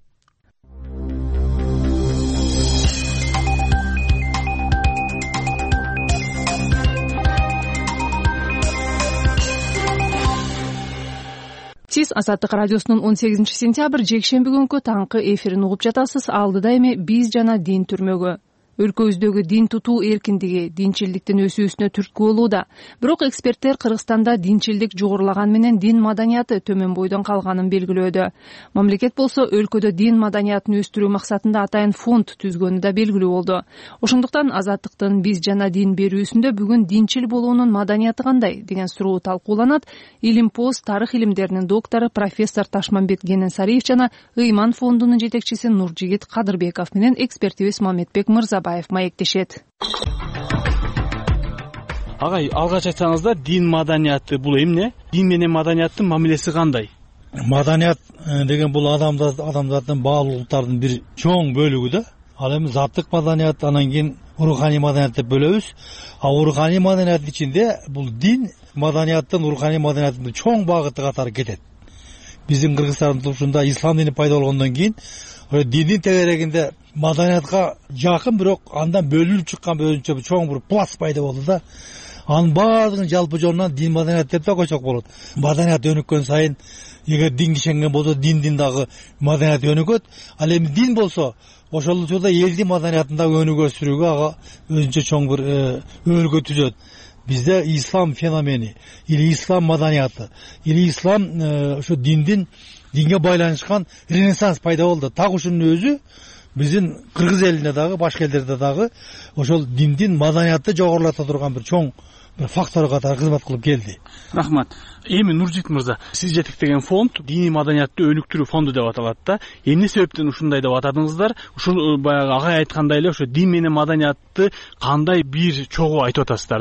Сиз Азаттык радиосунун он сегизинчи сентябрь жекшемби күнкү таңкы эфирин угуп жатасыз. Алдыда эми биз жана дин түрмөгө. Өлкөбүздөгү дин тутуу эркиндиги динчилдиктин өсүүсүнө түрткү болууда. Бирок эксперттер Кыргызстанда динчилдик жогорулаган менен дин маданияты төмөн бойдон калганын белгилөөдө. Мамлекет болсо өлкөдө дин маданиятын өстүрүү максатында атайын фонд түзгөнү да белгилүү болду. Ошондуктан Азаттыктын биз жана дин берүүсүндө бүгүн динчил болуунун маданияты кандай деген суроо талкууланат. Илимпоз тарых илимдеринин доктору профессор Ташмамбет Гененсариев жана Ыйман фондунун жетекчиси Нуржигит Кадырбеков менен экспертибиз Мамедбек Мырза маектешет. Агай, алгач айтсаңызда дин маданияты бул эмне? Дин менен маданияттын мамилеси кандай? Маданият деген бул адамдар адамдардын баалуулуктардын бир чоң бөлүгү да. Ал эми заттык маданият, анан кийин руханий маданият деп бөлөбүз. А руханий маданияттын ичинде бул дин маданияттын, руханий маданияттын чоң багыты катары кетет. Биздин Кыргызстандын тушунда ислам дини пайда болгондон кийин диндин тегерегинде маданиятка жакын, бирок андан бөлүнүп чыккан өзүнчө чоң бир пласт пайда болду да. Анын баардыгын жалпы жолунан дин маданият деп да койсок болот. Маданият өнүккөн сайын, эгер дин кишенген болсо диндин дагы маданият өнүгөт. Ал эми дин болсо ошол учурда элдин маданиятын дагы өнүгө өстүрүүгө ага өзүнчө чоң бир өбөлгө түзөт. Бизде ислам феномени или ислам маданияты или ислам ошо диндин динге байланышкан ренессанс пайда болду. Так ушунун өзү биздин кыргыз элинде дагы, башка элдерде дагы ошол диндин маданиятты жогорулата турган бир чоң бир фактор катары кызмат кылып келди. Рахмат. Эми Нуржит мырза, сиз жетектеген фонд диний маданиятты өнүктүрүү фонду деп аталат да. Эмне себептен ушундай деп атадыңыздар? Ушул баягы агай айткандай эле ошо дин менен маданиятты кандай бир чогуу айтып атасыздар да?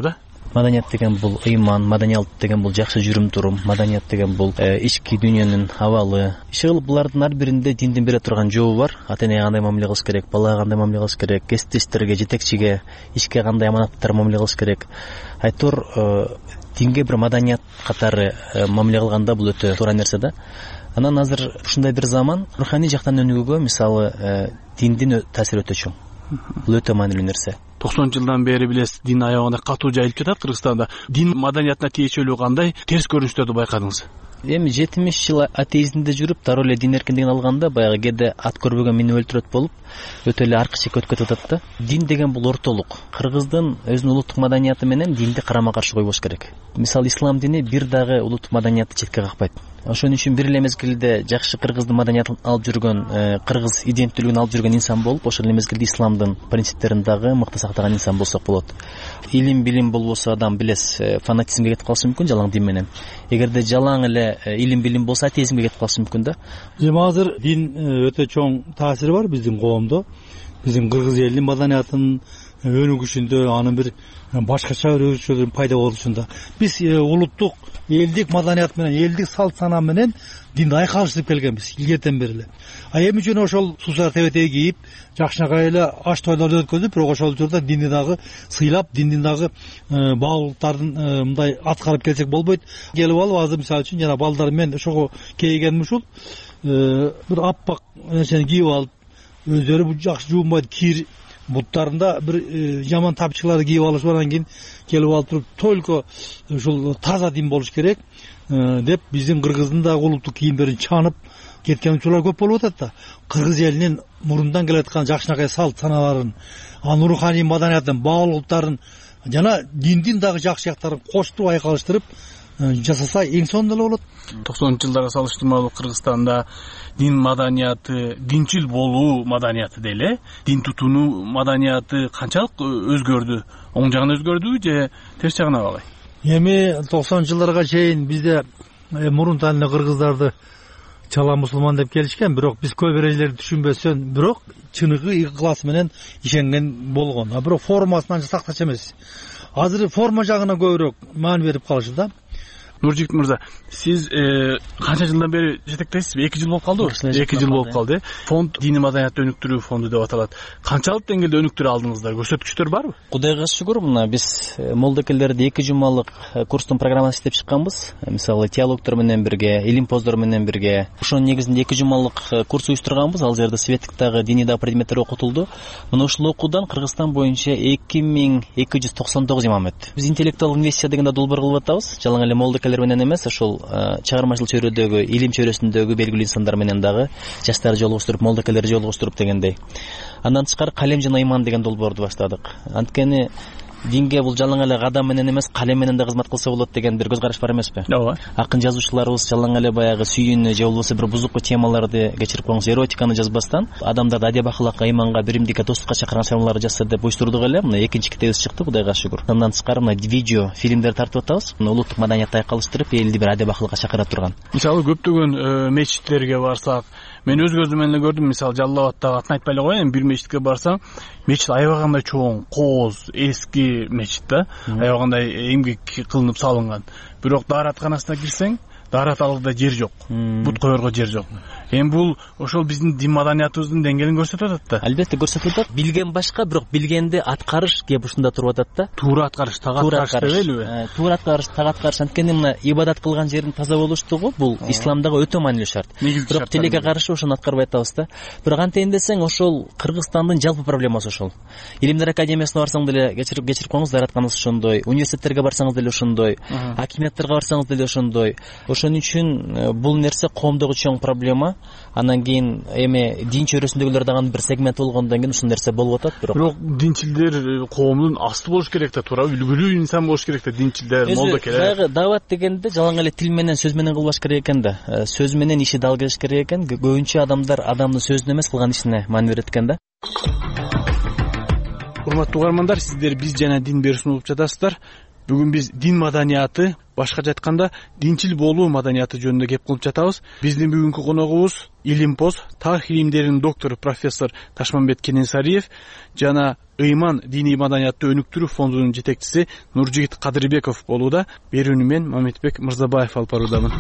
Маданият деген бул ыйман, маданият деген бул жакшы жүрүм турум, маданият деген бул ички дүйнөнүн абалы. Иши кылып булардын ар биринде диндин бере турган жобу бар. Ата энеге кандай мамиле кылыш керек, балага кандай мамиле кылыш керек, кесиптештерге, жетекчиге, ишке кандай аманаттар мамиле кылыш керек. Айтор динге бир маданият катары мамиле кылганда бул өтө туура нерсе да. Анан азыр ушундай бир заман руханий жактан өнүгүүгө мисалы диндин таасири өтө чоң. Бул өтө маанилүү нерсе. токсонунчу жылдан бери билесиз, дин аягында катуу жайылып жатат Кыргызстанда. Дин маданиятына тиешелүү кандай терс көрүнүштөрдү байкадыңыз? Эми жетимиш жыл атеизмде жүрүп, дароо эле дин эркиндигин алганда баягы кээде ат көрбөгөн мени өлтүрөт болуп, өтө эле аркы чекке өтүп кетип атат да. Дин деген бул ортолук. Кыргыздын өзүнүн улуттук маданияты менен динди карама каршы койбош керек. Мисалы ислам дини бир дагы улуттук маданиятты четке какпайт. Ошон үчүн бир эле мезгилде жакшы кыргыздын маданиятын алып жүргөн, кыргыз иденттүүлүгүн алып жүргөн инсан болуп, ошол эле мезгилде исламдын принциптерин дагы мыкты сактаган инсан болсок болот. Илим билим болбосо адам билес, фанатизмге кетип калышы мүмкүн жалаң дин менен. Эгерде жалаң эле илим билим болсо атеизмге кетип калышы мүмкүн да. Эми азыр дин өтө чоң таасири бар биздин коомдо. Биздин кыргыз элинин маданиятынын өнүгүшүндө, анын бир башкача бир өзгөчөлүгүнүн пайда болушунда. Биз улуттук элдик маданият менен, элдик салт санаа менен динди айкалыштырып келгенбиз илгертен бери эле. А эми жөн ошол суусар тебетей кийип, жакшынакай эле аш тойлорду өткөзүп, бирок ошол учурда динди дагы сыйлап, динди дагы баалуулуктарын мындай аткарып келсек болбойт. Келип алып азыр мисалы үчүн жана балдар мен ошого кейгеним ушул, бир аппак нерсени кийип алып, өздөрү бул жакшы жуунбайт кир буттарында бир жаман тапчыкларды кийип алышып, анан кийин келип алып туруп только ушул таза дин болуш керек деп биздин кыргыздын да улуттук кийимдерин чанып кеткен учурлар көп болуп атат да. Кыргыз элинин мурундан келаткан жакшынакай салт санааларын, анын руханий маданиятын, баалуулуктарын жана диндин дагы жакшы жактарын коштуп айкалыштырып жасаса эң сонун эле болот. токсонунчу жылдарга салыштырмалуу Кыргызстанда дин маданияты, динчил болуу маданияты деле, дин тутунуу маданияты канчалык өзгөрдү? Оң жагына өзгөрдүбү же терс жагына калай? Эми токсонунчу жылдарга чейин бизде мурунтан эле кыргыздарды чала мусулман деп келишкен, бирок биз көп эрежелерди түшүнбөсөн, бирок чыныгы ыклас менен ишенген болгон. А бирок формасын анча сактачу эмес. Азыр форма жагына көбүрөөк маани берип калышты да. Нуржигит мырза, сиз канча жылдан бери жетектейсизби? эки жыл болуп калдыбы? эки жыл болуп калды. Фонд дини маданиятты өнүктүрүү фонду деп аталат. Канчалык деңгээлде өнүктүрө алдыңыздар? Көрсөткүчтөр барбы? Кудайга шүгүр, мына биз молдокелерди эки жумалык курстун программасын иштеп чыкканбыз. Мисалы теологдор менен бирге, илимпоздор менен бирге. Ошонун негизинде эки жумалык курс уюштурганбыз. Ал жерде светтиктагы диний да предметтер окутулду. Мына ушул окуудан Кыргызстан боюнча эки миң эки жүз токсон тогуз имам өттү. Биз интеллектуалдык инвестиция дегенде долбоор кылып атабыз. Жалаң эле молдокелер менен эмес, ошол чыгармачылык чөйрөдөгү, илим чөйрөсүндөгү белгилүү инсандар менен дагы жаштарды жолугуштуруп, молдокелерди жолугуштуруп дегендей. Андан тышкары калем жана иман деген долбоорду баштадык. Анткени динге бул жалаң эле кадам менен эмес, калем менен да кызмат кылса болот деген бир көз караш бар эмеспи? Ооба. Акын жазуучуларыбыз жалаң эле баягы сүйүүнү же болбосо бир бузуку темаларды кечирип коюңуз, эротиканы жазбастан адамдарды адеп акылакка, иманга, биримдикке, достукка чакырган чыгармаларды жазса деп буйруштурдук эле. Мына экинчи китебибиз чыкты, Кудайга шүгүр. Андан тышкары мына видео, фильмдер тартып атабыз. Мына улуттук маданиятты айкалыштырып, элди бир адеп акылга чакыра турган. Мисалы көптөгөн мечиттерге барсак, мен өз көзүм менен эле көрдүм. Мисалы Жалал Абадтагы атын айтпай эле коеюн, бир мечитке барсаң, мечит аябагандай чоң, кооз, эски мечит да. Аябагандай эмгек кылынып салынган. Бирок дааратканасына кирсең, даарат алгыда жер жок. Бут коерго жер жок. Эми бул ошол биздин дин маданиятыбыздын деңгээлин көрсөтүп атат да. Албетте көрсөтүп атат. Билген башка, бирок билгенди аткарыш кеп ушунда туруп атат да. Туура аткарыш, так аткарыш дебелиби? Туура аткарыш, так аткарыш. Анткени мына ибадат кылган жердин таза болуштугу бул исламдагы өтө маанилүү шарт. Бирок тилекке каршы ошону аткарбай атабыз да. Бирок антейин десең, ошол Кыргызстандын жалпы проблемасы ошол. Илимдер академиясына барсаң деле кечирип кечирип коюңуз, дааратканыңыз ошондой. Университеттерге барсаңыз деле ошондой. Акимияттерге барсаңыз деле ошондой. Ошон үчүн бул нерсе коомдогу чоң проблема. Анан кийин эми дин чөйрөсүндөгүлөр дагы бир сегмент болгондон кийин ушул нерсе болуп атат. Бирок бирок динчилдер коомдун асты болуш керек да, туура үлгүлүү инсан болуш керек да, динчилдер, молдокелер. Баягы дават дегенде жалаң эле тил менен, сөз менен кылбаш керек экен да. Сөз менен иши дал келиш керек экен. Көбүнчө адамдар адамдын сөзүнө эмес, кылган ишине маани берет экен да. Урматтуу угармандар, сиздер биз жана дин берүүсүн угуп жатасыздар. Бүгүн биз дин маданияты, башкача айтканда динчил болуу маданияты жөнүндө кеп кылып жатабыз. Биздин бүгүнкү коногубуз илимпоз, тарых илимдеринин доктору профессор Ташмамбет Кененсариев жана ыйман диний маданиятты өнүктүрүү фондунун жетекчиси Нуржигит Кадырбеков болууда. Берүүнү мен Мамедбек Мырзабаев алып баруудамын.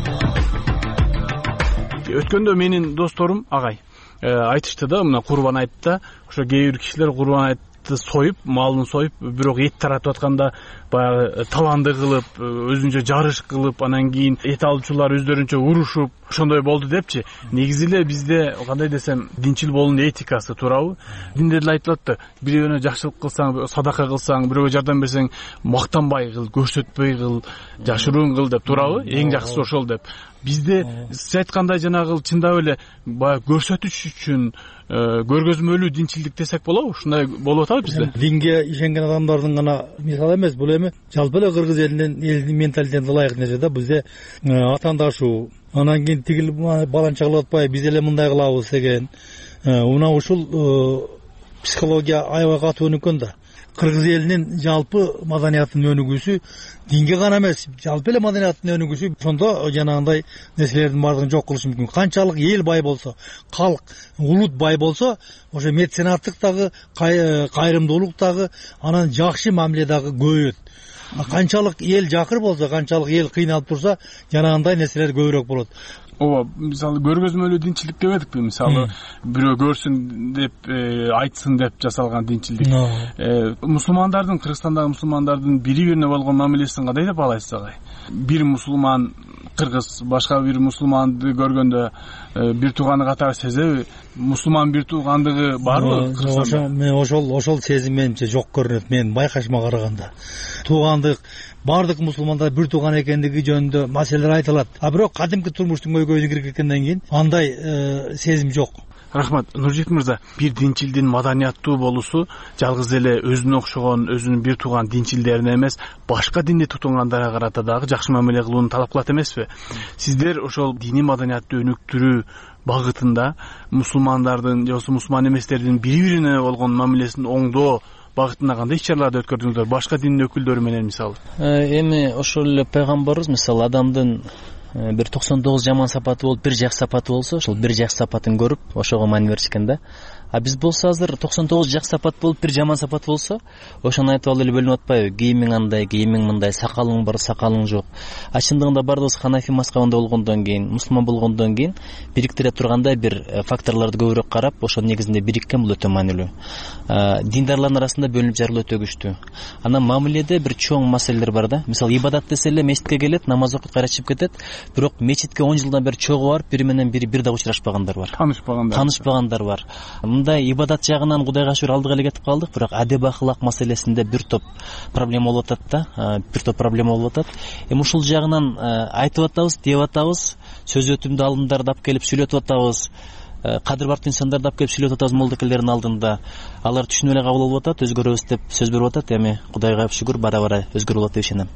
Өткөндө менин досторум агай айтышты да, мына Курбан айтта ошо кээ бир кишилер Курбан айтты союп, малын союп, бирок эт таратып атканда баягы таланды кылып, өзүнчө жарыш кылып, анан кийин эт алуучулар өздөрүнчө урушуп, ошондой болду депчи. Негизи эле бизде кандай десем, динчил болуунун этикасы туурабы? Динде деле айтылат да, бирөөнө жакшылык кылсаң, садака кылсаң, бирөөгө жардам берсең, мактанбай кыл, көрсөтпөй кыл, жашыруун кыл деп туурабы? Эң жакшысы ошол деп. Бизде сиз айткандай жанагы чындап эле баягы көрсөтүш үчүн көргөзмөлүү динчилдик десек болобу? Ушундай болуп атабы бизде? Динге ишенген адамдардын гана мисалы эмес, бул эми жалпы эле кыргыз элинин элдин менталитетине ылайык нерсе да. Бизде атаандашуу, анан кийин тигил баланча кылып атпай, биз эле мындай кылабыз деген. Мына ушул психология аябай катуу өнүккөн да. Кыргыз элинин жалпы маданиятынын өнүгүүсү динге гана эмес, жалпы эле маданияттын өнүгүүсү ошондо жанагындай нерселердин баардыгын жок кылыш мүмкүн. Канчалык эл бай болсо, калк, улут бай болсо, ошо меценаттык дагы, кайрымдуулук дагы, анан жакшы мамиле дагы көбөйөт. Канчалык эл жакыр болсо, канчалык эл кыйналып турса, жанагындай нерселер көбүрөөк болот. Ооба, мисалы көргөзмөлүү динчилдик дебедикпи? Мисалы бирөө көрсүн деп, айтсын деп жасалган динчилдик. Мусулмандардын, Кыргызстандагы мусулмандардын бири-бирине болгон мамилесин кандай деп баалайсыз агай? Бир мусулман кыргыз башка бир мусулманды көргөндө бир тууганы катары сезеби? Мусулман бир туугандыгы барбы Кыргызстанда? Мен ошол ошол сезим менимче жок көрүнөт. Мен байкашыма караганда туугандык, бардык мусулмандар бир тууган экендиги жөнүндө маселелер айтылат. А бирок кадимки турмуштун көйгөйүнө кирип кеткенден кийин андай сезим жок. Рахмат, Нуржигит мырза. Бир динчилдин маданияттуу болуусу жалгыз эле өзүнө окшогон, өзүнүн бир тууган динчилдерине эмес, башка динди тутунгандарга карата дагы жакшы мамиле кылууну талап кылат эмеспи? Сиздер ошол диний маданиятты өнүктүрүү багытында мусулмандардын же болбосо мусулман эместердин бири-бирине болгон мамилесин оңдоо багытында кандай иш-чараларды өткөрдүңүздөр? Башка диндин өкүлдөрү менен мисалы. Эми ошол эле пайгамбарыбыз мисалы адамдын бир токсон тогуз жаман сапаты болуп, бир жакшы сапаты болсо, ошол бир жакшы сапатын көрүп, ошого маани беришкен да. А биз болсо азыр токсон тогуз жакшы сапат болуп, бир жаман сапат болсо, ошону айтып алып эле бөлүнүп атпайбы? Кийимиң андай, кийимиң мындай, сакалың бар, сакалың жок. А чындыгында бардыгыбыз ханафи мазхабында болгондон кийин, мусулман болгондон кийин бириктире тургандай бир факторлорду көбүрөөк карап, ошонун негизинде бириккен бул өтө маанилүү. Диндарлардын арасында бөлүнүп жарылуу өтө күчтүү. Анан мамиледе бир чоң маселелер бар да. Мисалы ибадат десе эле мечитке келет, намаз окуп кайра чыгып кетет, бирок мечитке он жылдан бери чогуу барып, бири менен бири бир да учурашпагандар бар. Таанышпагандар. Таанышпагандар бар. Мындай ибадат жагынан Кудайга шүгүр алдыга эле кетип калдык, бирок адеп ахлак маселесинде бир топ проблема болуп атат да, бир топ проблема болуп атат. Эми ушул жагынан айтып атабыз, деп атабыз, сөз өтүмдүү алымдарды алып келип сүйлөтүп атабыз. Кадыр бартын инсандарды алып келип сүйлөтүп атабыз молдокелердин алдында. Алар түшүнүп эле кабыл болуп атат, өзгөрөбүз деп сөз берип атат. Эми Кудайга шүгүр бара-бара өзгөрүп болот деп ишенем.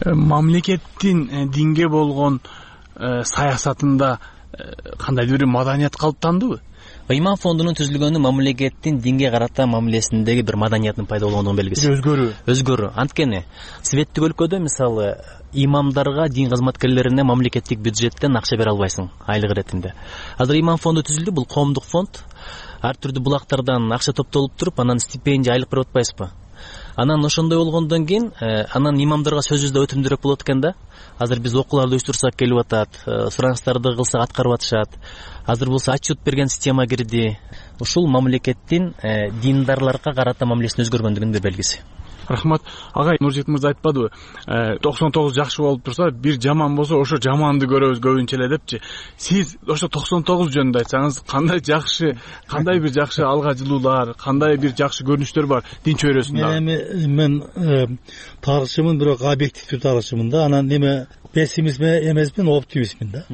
Мамлекеттин динге болгон саясатында кандайдыр бир маданият калыптандыбы? Ыйман фондунун түзүлгөнү мамлекеттин динге карата мамилесиндеги бир маданияттын пайда болгондугунун белгиси. Өзгөрүү. Өзгөрүү. Анткени светтик өлкөдө мисалы имамдарга, дин кызматкерлерине мамлекеттик бюджеттен акча бере албайсың айлык иретинде. Азыр Ыйман фонду түзүлдү, бул коомдук фонд. Ар түрдүү булактардан акча топтолуп туруп, анан стипендия айлык берип атпайсызбы? Анан ошондой болгондон кийин анан имамдарга сөзүбүз да өтүмдүүрөөк болот экен да. Азыр биз окууларды уюштурсак келип атат, сураныстарды кылсак аткарып атышат. Азыр болсо отчет берген система кирди. Ушул мамлекеттин диндарларга карата мамилесинин өзгөргөндүгүнүн белгиси. Рахмат. Агай, Нуржигит мырза айтпадыбы? токсон тогуз жакшы болуп турса, бир жаман болсо, ошо жаманды көрөбүз көбүнчө эле депчи. Сиз ошо токсон тогуз жөнүндө айтсаңыз, кандай жакшы, кандай бир жакшы алга жылуулар, кандай бир жакшы көрүнүштөр бар дин чөйрөсүндө? Мен мен тарыхчымын, бирок объективдүү тарыхчымын да. Анан неме пессимист эмесмин, оптимистмин да.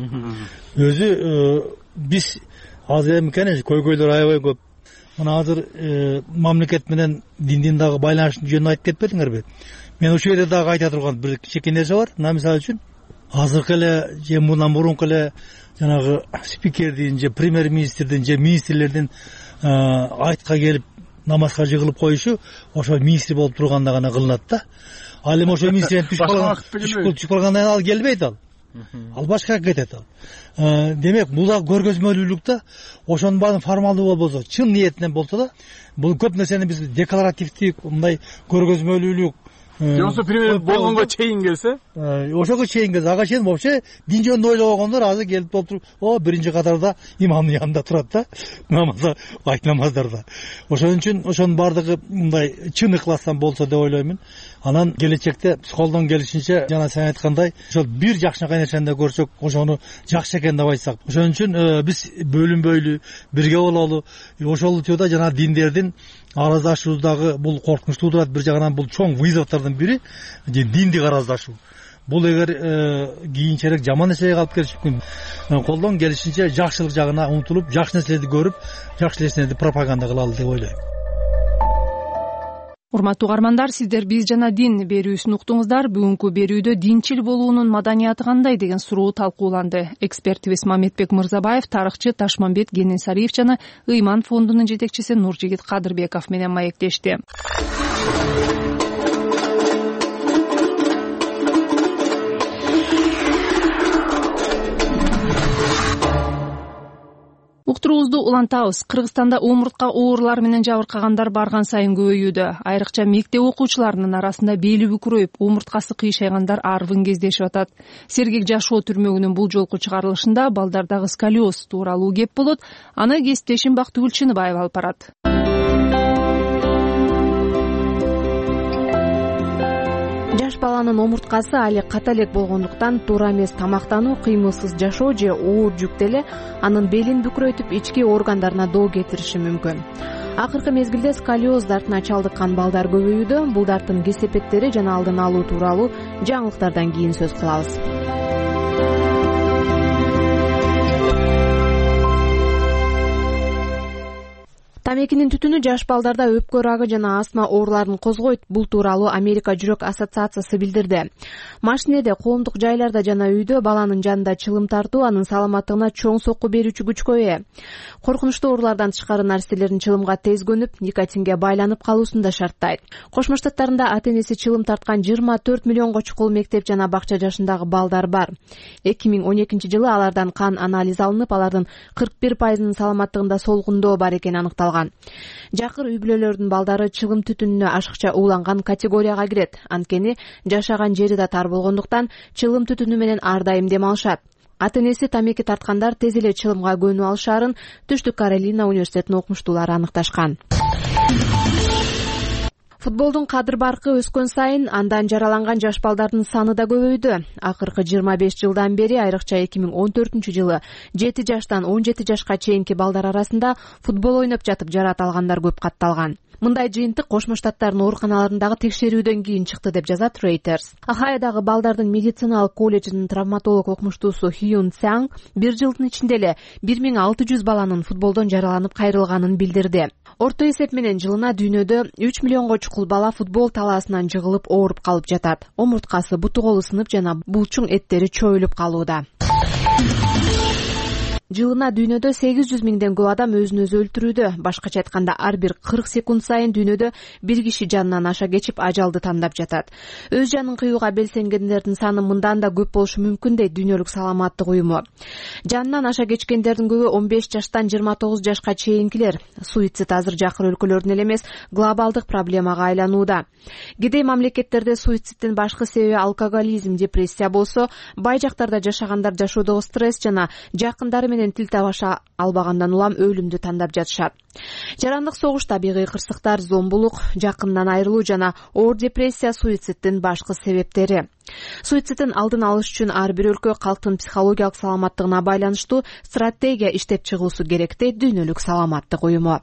Өзү биз азыр эми конечно көйгөйлөр аябай көп. Мына азыр мамлекет менен диндин дагы байланыштын жөнүн айтып кетпедиңерби? Мен ушул жерде дагы айта турган бир кичинекей нерсе бар. Мына мисалы үчүн азыркы эле же мындан мурунку эле жанагы спикердин же премьер-министрдин же министрлердин айтка келип намазга жыгылып коюшу ошо министр болуп турганда гана кылынат да. Ал эми ошо министрден түшүп калган, түшүп калгандан ал келбейт ал. ал башкага кетет ал. Демек бул да көргөзмөлүүлүк да, ошонун баарын формалдуу болбосо, чын ниетинен болсо да, бул көп нерсени биз декларативдик, мындай көргөзмөлүүлүк Жоксо пример болгонго чейин келсе, ошого чейин келсе, ага чейин вообще дин жөнүндө ойлогондор азыр келип отуруп, о, биринчи катарда имамдын янында турат да, намаз айт намаздарда. Ошон үчүн ошонун баардыгы мындай чын ыкластан болсо деп ойлоймун. Анан келечекте колдон келишинче жана сен айткандай, ошол бир жакшынакай нерсени да көрсөк, ошону жакшы экен деп айтсак. Ошон үчүн биз бөлүнбөйлү, бирге бололу. Ошол учурда жана диндердин араздашуубуздагы бул коркунучтуу турат. Бир жагынан бул чоң вызовдордун бири диндик араздашуу. Бул эгер кийинчерээк жаман нерсеге алып келиши мүмкүн. Колдон келишинче жакшылык жагына умтулуп, жакшы нерселерди көрүп, жакшы нерселерди пропаганда кылалы деп ойлойм. Урматтуу угармандар, сиздер биз жана дин берүүсүн уктуңуздар. Бүгүнкү берүүдө динчил болуунун маданияты кандай деген суроо талкууланды. Экспертибиз Мамедбек Мырзабаев, тарыхчы Ташмамбет Кенесариев жана Ыйман фондунун жетекчиси Нуржигит Кадырбеков менен маектешти. Уктуруубузду улантабыз. Кыргызстанда омуртка оорулары менен жабыркагандар барган сайын көбөйүүдө. Айрыкча мектеп окуучуларынын арасында бели бүкүрөйүп, омурткасы кыйшайгандар арбын кездешип атат. Сергек жашоо түрмөгүнүн бул жолку чыгарылышында балдардагы сколиоз тууралуу кеп болот. Аны кесиптешим Бактыгүл Чыныбаева алып барат. Жаш баланын омурткасы али ката элек болгондуктан туура эмес тамактануу, кыймылсыз жашоо же оор жүк деле анын белин бүкүрөйтүп, ички органдарына доо кетириши мүмкүн. Акыркы мезгилде сколиоз дартына чалдыккан балдар көбөйүүдө. Бул дарттын кесепеттери жана алдын алуу тууралуу жаңылыктардан кийин сөз кылабыз. Тамекинин түтүнү жаш балдарда өпкө рагы жана астма ооруларын козгойт. Бул тууралуу Америка жүрөк ассоциациясы билдирди. Машинеде, коомдук жайларда жана үйдө баланын жанында чылым тартуу анын саламаттыгына чоң сокку берүүчү күчкө ээ. Коркунучтуу оорулардан тышкары нарселердин чылымга тез көнүп, никотинге байланып калуусун да шарттайт. Кошмо Штаттарында ата-энеси чылым тарткан жыйырма төрт миллионго чукул мектеп жана бакча жашындагы балдар бар. эки миң он экинчи жылы алардан кан анализ алынып, алардын кырк бир пайызынын саламаттыгында солгундоо бар экени аныкталган. Жакыр үй бүлөлөрдүн балдары чылым түтүнүнө ашыкча ууланган категорияга кирет. Анткени жашаган жери да тар болгондуктан чылым түтүнү менен ар дайым дем алышат. Ата-энеси тамеки тарткандар тез эле чылымга көнүп алышаарын Түштүк Каролина университетинин окумуштуулары аныкташкан. Футболдун кадыр баркы өскөн сайын андан жараланган жаш балдардын саны да көбөйдү. Акыркы жыйырма беш жылдан бери, айрыкча эки миң он төртүнчү жылы жети жаштан он жети жашка чейинки балдар арасында футбол ойноп жатып жарат алгандар көп катталган. Мындай жыйынтык Кошмо Штаттардын ооруканаларындагы текшерүүдөн кийин чыкты деп жазат Reuters. Ахайдагы балдардын медициналык колледжинин травматолог окумуштуусу Хьюн Цянг бир жылдын ичинде эле бир миң алты жүз баланын футболдон жараланып кайрылганын билдирди. Орто эсеп менен жылына дүйнөдө үч миллионго чукул бала футбол талаасынан жыгылып ооруп калып жатат. Омурткасы, буту колу сынып жана булчуң эттери чоюлуп калууда. Жылына дүйнөдө сегиз жүз миңден көп адам өзүн өзү өлтүрүүдө. Башкача айтканда, ар бир кырк секунд сайын дүйнөдө бир киши жанынан аша кечип ажалды тандап жатат. Өз жанын кыюуга белсенгендердин саны мындан да көп болушу мүмкүн дейт Дүйнөлүк саламаттык уюму. Жанынан аша кечкендердин көбү он беш жаштан жыйырма тогуз жашка чейинкилер. Суицид азыр жакыр өлкөлөрдүн эле эмес, глобалдык проблемага айланууда. Кедей мамлекеттерде суициддин башкы себеби алкоголизм, депрессия болсо, бай жактарда жашагандар жашоодогу стресс жана жакындары менен тил табыша албагандан улам өлүмдү тандап жатышат. Жарандык согуш, табигый кырсыктар, зомбулук, жакындан айрылуу жана оор депрессия суициддин башкы себептери. Суициддин алдын алыш үчүн ар бир өлкө калктын психологиялык саламаттыгына байланыштуу стратегия иштеп чыгуусу керек дейт Дүйнөлүк саламаттык уюму.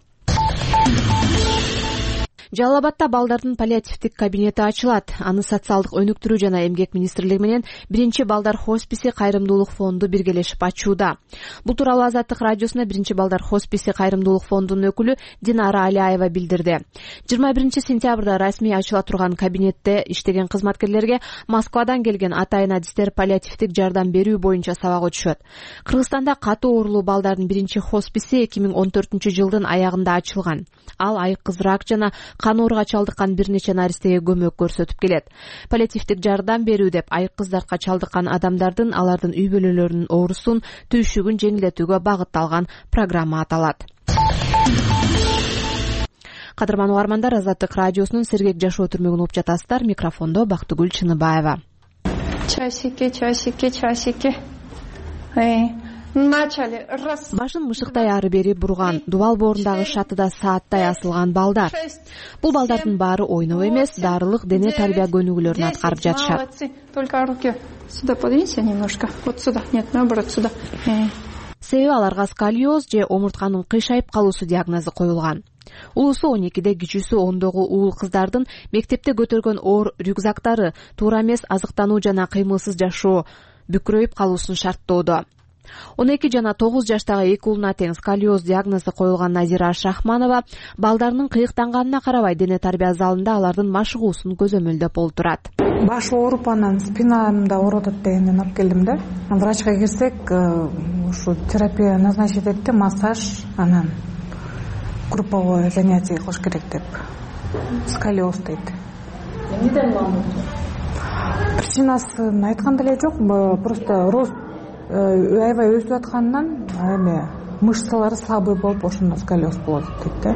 Жалал Абадта балдардын паллиативдик кабинети ачылат. Аны социалдык өнүктүрүү жана эмгек министрлиги менен биринчи балдар хосписи кайрымдуулук фонду биргелешип ачууда. Бул тууралуу Азаттык радиосуна биринчи балдар хосписи кайрымдуулук фондунун өкүлү Динара Алиаева билдирди. жыйырма биринчи сентябрда расмий ачыла турган кабинетте иштеген кызматкерлерге Москвадан келген атайын адистер паллиативдик жардам берүү боюнча сабак өтүшөт. Кыргызстанда катуу оорулуу балдардын биринчи хосписи эки миң он төртүнчү жылдын аягында ачылган. Ал айык кызырак жана кан ооруга чалдыккан бир нече наристеге көмөк көрсөтүп келет. Паллиативдик жардам берүү деп айык-кыздарга чалдыккан адамдардын алардын үй бүлөлөрүнүн оорусун, түйшүгүн жеңилдетүүгө багытталган программа аталат. Кадырман угармандар, Азаттык радиосунун Сергек жашоо түрмөгүн угуп жатасыздар. Микрофондо Бактыгүл Чыныбаева. Часики, часики, часики. Эй, начали. Башын мышыктай ары бери бурган, дубал боорундагы шатыда сааттай асылган балдар. Бул балдардын баары ойноп эмес, дарылык дене тарбия көнүгүүлөрүн аткарып жатышат. Только руки сюда подвинься немножко. Вот сюда. Нет, наоборот, сюда. Себеби аларга сколиоз же омуртканын кыйшайып калуусу диагнозу коюлган. Улусу он экиде, кичүүсү ондогу уул кыздардын мектепте көтөргөн оор рюкзактары туура эмес азыктануу жана кыймылсыз жашоо, бүкүрөйүп калуусун шарттоодо. он эки жана тогуз жаштагы эки уулуна тең сколиоз диагнозу коюлган Назира Шахманова балдарынын кыйыктанганына карабай дене тарбия залында алардын машыгуусун көзөмөлдөп олтурат. Баш ооруп, анан спинамда ооруп атат дегенден алып келдим да. Врачка кирсек, ушу терапия назначить этти, массаж, анан групповое занятие кылыш керек деп. Сколиоз дейт. Эмнеден улам? Причинасын айтканда эле жок, просто рост аябай өсүп атканынан эме мышцалары слабый болуп ошондо сколиоз болот дейт да.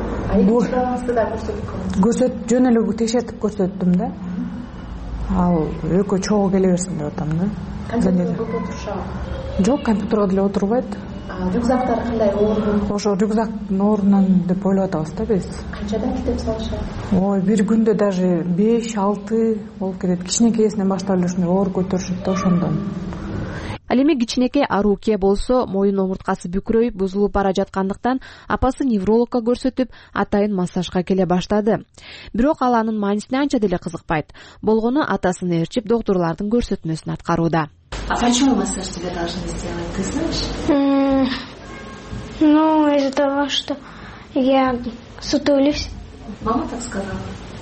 Көрсөт, жөн эле текшертип көрсөттүм да. Ал экөө чогуу келе берсин деп атам да. Компьютерге отурушабы? Жок, компьютерге деле отурбайт. Рюкзактар кандай оор? Ошо рюкзактын оорунан деп ойлоп атабыз да биз. Канчадан китеп салышат? Ой, бир күндө даже беш алты болуп кетет. Кичинекейсинен баштап эле ушундай оор көтөрүшөт да ошондон. Ал эми кичинекей Аруке болсо моюн омурткасы бүкүрөйүп бузулуп бара жаткандыктан апасы неврологко көрсөтүп, атайын массажга келе баштады. Бирок ал анын маанисине анча деле кызыкпайт. Болгону атасын ээрчип доктурлардын көрсөтмөсүн аткарууда. А почему массаж тебе должны сделать, ты знаешь? Ну, из-за того, что я сутулюсь. Мама так сказала?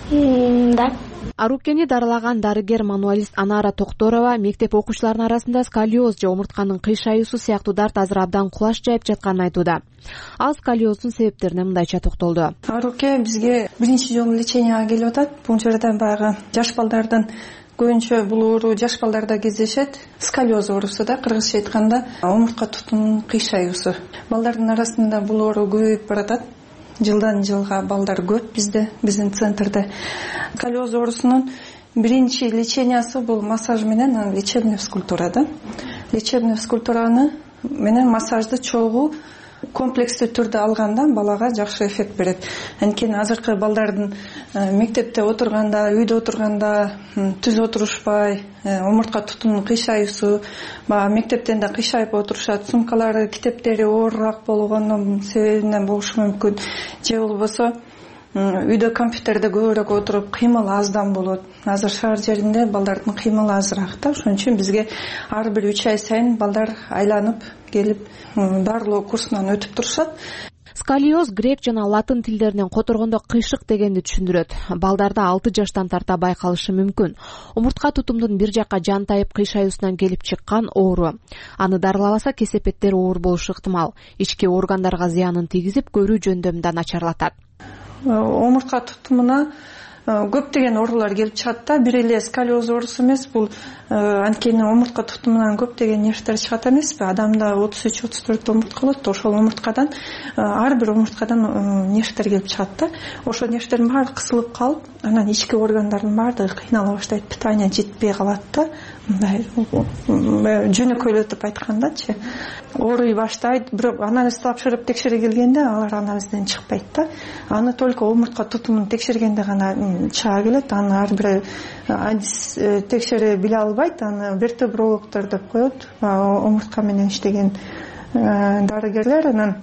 Да. Арукени дарылаган дарыгер-мануалист Анара Токторова мектеп окуучуларынын арасында сколиоз же омуртканын кыйшаюусу сыяктуу дарт азыр абдан кулаш жайып жатканын айтууда. Ал сколиоздун себептерине мындайча токтолду. Аруке бизге биринчи жолу леченияга келип атат. Бул жерде баягы жаш балдардын көбүнчө бул оору жаш балдарда кездешет. Сколиоз оорусу да, кыргызча айтканда омуртка тутумунун кыйшаюусу. Балдардын арасында бул оору көбөйүп баратат. Жылдан жылга балдар көп бизде, биздин центрде. Сколиоз оорусунун биринчи лечениясы бул массаж менен лечебный физкультура да. Лечебный физкультураны менен массажды чогуу комплекстүү түрдө алганда балага жакшы эффект берет. Анткени азыркы балдардын мектепте отурганда, үйдө отурганда түз отурушпай, омуртка тутумунун кыйшаюусу, баягы мектептен да кыйшайып отурушат, сумкалары, китептери оорураак болгондун себебинен болушу мүмкүн. Же болбосо үйдө компьютерде көбүрөөк отуруп кыймыл аздан болот. Азыр шаар жеринде балдардын кыймылы азыраак да. Ошон үчүн бизге ар бир үч ай сайын балдар айланып келип дарылоо курсунан өтүп турушат. Сколиоз грек жана латын тилдеринен которгондо кыйшык дегенди түшүндүрөт. Балдарда алты жаштан тарта байкалышы мүмкүн. Омуртка тутумдун бир жакка жантайып кыйшаюусунан келип чыккан оору. Аны дарылабаса кесепеттер оор болушу ыктымал. Ички органдарга зыянын тийгизип, көрүү жөндөмүн да начарлатат. Омуртка тутумуна көптөгөн оорулар келип чыгат да. Бир эле сколиоз оорусу эмес, бул анткени омуртка тутумунан көптөгөн нервтер чыгат эмеспи? Адамда отуз үч отуз төрт омуртка болот. Ошол омурткадан ар бир омурткадан нервтер келип чыгат да. Ошол нервтердин баары кысылып калып, анан ички органдардын баардыгы кыйнала баштайт, питание жетпей калат да. Мындай жөнөкөйлөтүп айткандачы, ооруй баштайт. Бирок анализ тапшырып текшере келгенде алар анализден чыкпайт да. Аны только омуртка тутумун текшергенде гана чыга келет. Аны ар бир адис текшере биле албайт. Аны вертебрологдор деп коет, омуртка менен иштеген дарыгерлер, анан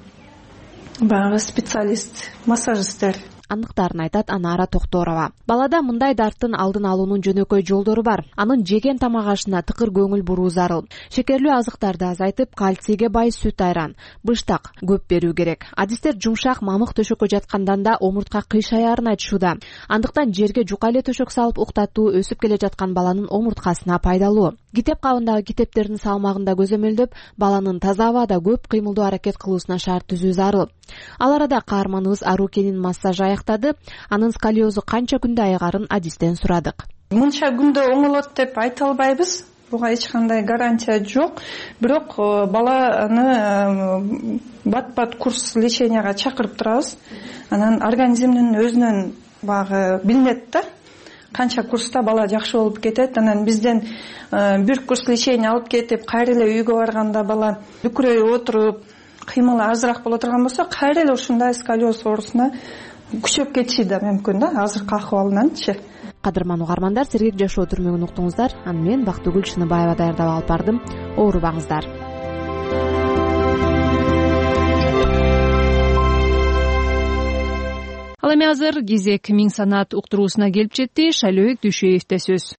баягы специалист, массажисттер аныктарын айтат Анара Токторова. Балада мындай дарттын алдын алуунун жөнөкөй жолдору бар. Анын жеген тамак ашына тыкыр көңүл буруу зарыл. Шекерлүү азыктарды азайтып, кальцийге бай сүт айран, быштак көп берүү керек. Адистер жумшак мамык төшөккө жаткандан да омуртка кыйшаярын айтышууда. Андыктан жерге жука эле төшөк салып уктатуу өсүп келе жаткан баланын омурткасына пайдалуу. Китеп кабындагы китептердин салмагында көзөмөлдөп, баланын таза абада көп кыймылдуу аракет кылуусуна шарт түзүү зарыл. Ал арада каарманыбыз Арукенин массажы аяктады. Анын сколиозу канча күндө айыгарын Адистен сурадык. Мынча күндө оңолот деп айта албайбыз. Буга эч кандай гарантия жок. Бирок баланы бат-бат курс леченияга чакырып турабыз. Анан организмдин өзүнөн багы билинет да. Канча курста бала жакшы болуп кетет. Анан бизден бир курс лечение алып кетип, кайра эле үйгө барганда бала бүкүрөй отуруп, кыймылы азыраак боло турган болсо, кайра эле ушундай сколиоз оорусуна күчөп кетиши да мүмкүн да, азыркы акыбалынанчы. Кадырман угармандар, сергек жашоо түрмөгүн уктуңуздар. Аны мен Бактыгүл Чыныбаева даярдап алып бардым. Оорубаңыздар. Ал эми азыр кезек Миң санат уктуруусуна келип жетти. Шайлообек Дүйшөевде сөз.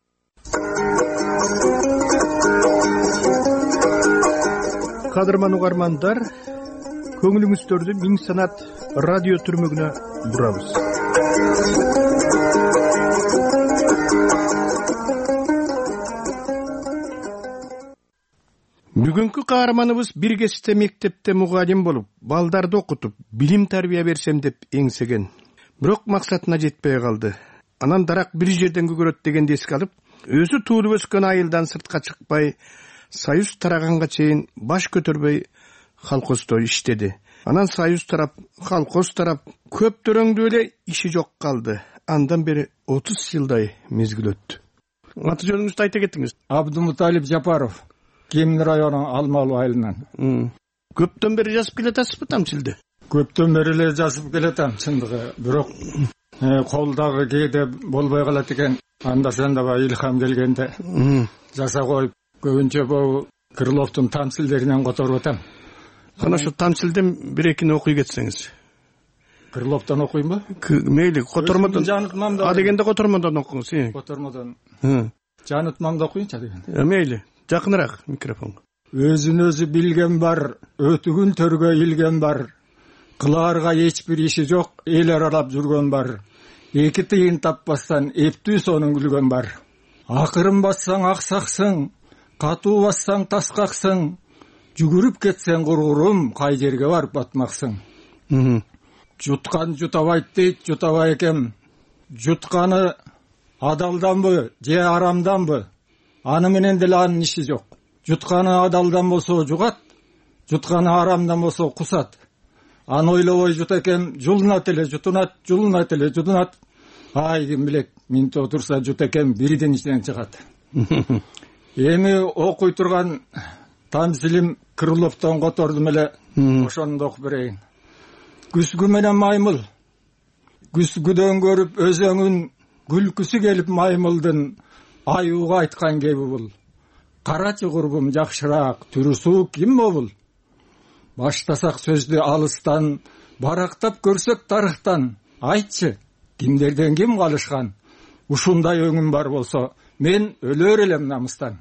Кадырман угармандар, көңүлүңүздөрдү Миң санат радио түрмөгүнө бурабыз. Бүгүнкү каарманыбыз бир кечте мектепте мугалим болуп, балдарды окутуп, билим тарбия берсем деп эңсеген. Бирок максатына жетпей калды. Анан дарак бир жерден көгөрөт дегенди эске алып, өзү туулуп өскөн айылдан сыртка чыкпай, союз тараганга чейин баш көтөрбөй колхоздо иштеди. Анан союз тарап, колхоз тарап, көптөрөңдүү эле иши жок калды. Андан бери отуз жылдай мезгил өттү. Аты жөнүңүздү айта кетиңиз. Абдумуталип Жапаров, Кемин району Алмалуу айылынан. Көптөн бери жазып келатасызбы Тамсилде? Көптөн бери эле жазып келатам, чындыгы. Бирок колдагы кээде болбой калат экен. Анда санда илхам келгенде жаса коюп, көбүнчө бул Крыловдун Тамсилдеринен которуп атам. Кана ошо Тамсилден бир экини окуй кетсеңиз. Крыловдон окуймбу? Мейли, котормодон. А дегенде котормодон окуңуз. Котормодон. Жанытмамда окуйнчу дегенде. Мейли. Жакыныраак микрофонго. Өзүн өзү билген бар, өтүгүн төргө илген бар. Кылаарга эч бир иши жок, эл аралап жүргөн бар. Эки тыйын таппастан эптүү сонун күлгөн бар. Акырын бассаң аксаксың, катуу бассаң таскаксың. Жүгүрүп кетсең кургурум, кай жерге барып батмаксың. Жуткан жутабайт дейт, жутабай экем. Жутканы адалданбы, же арамданбы? Аны менен деле анын иши жок. Жутканы адалдан болсо жугат, жутканы арамдан болсо кусат. Аны ойлобой жут экем, жулунат эле жутунат, жулунат эле жутунат. Ай ким билет, минт отурса жут экем бирден ичинен чыгат. Эми окуй турган Тамсилим Крыловдон котордум эле, ошону окуп берейин. Күзгү менен маймыл, күзгүдөн көрүп өзөңүн, күлкүсү келип маймылдын, аюуга айткан кеби бул. Карачы курбум жакшыраак, түрүсүү ким бул? Баштасак сөздү алыстан, барактап көрсөк тарыхтан. Айтчы, кимдерден ким калышкан? Ушундай өңүм бар болсо, мен өлөр элем намыстан.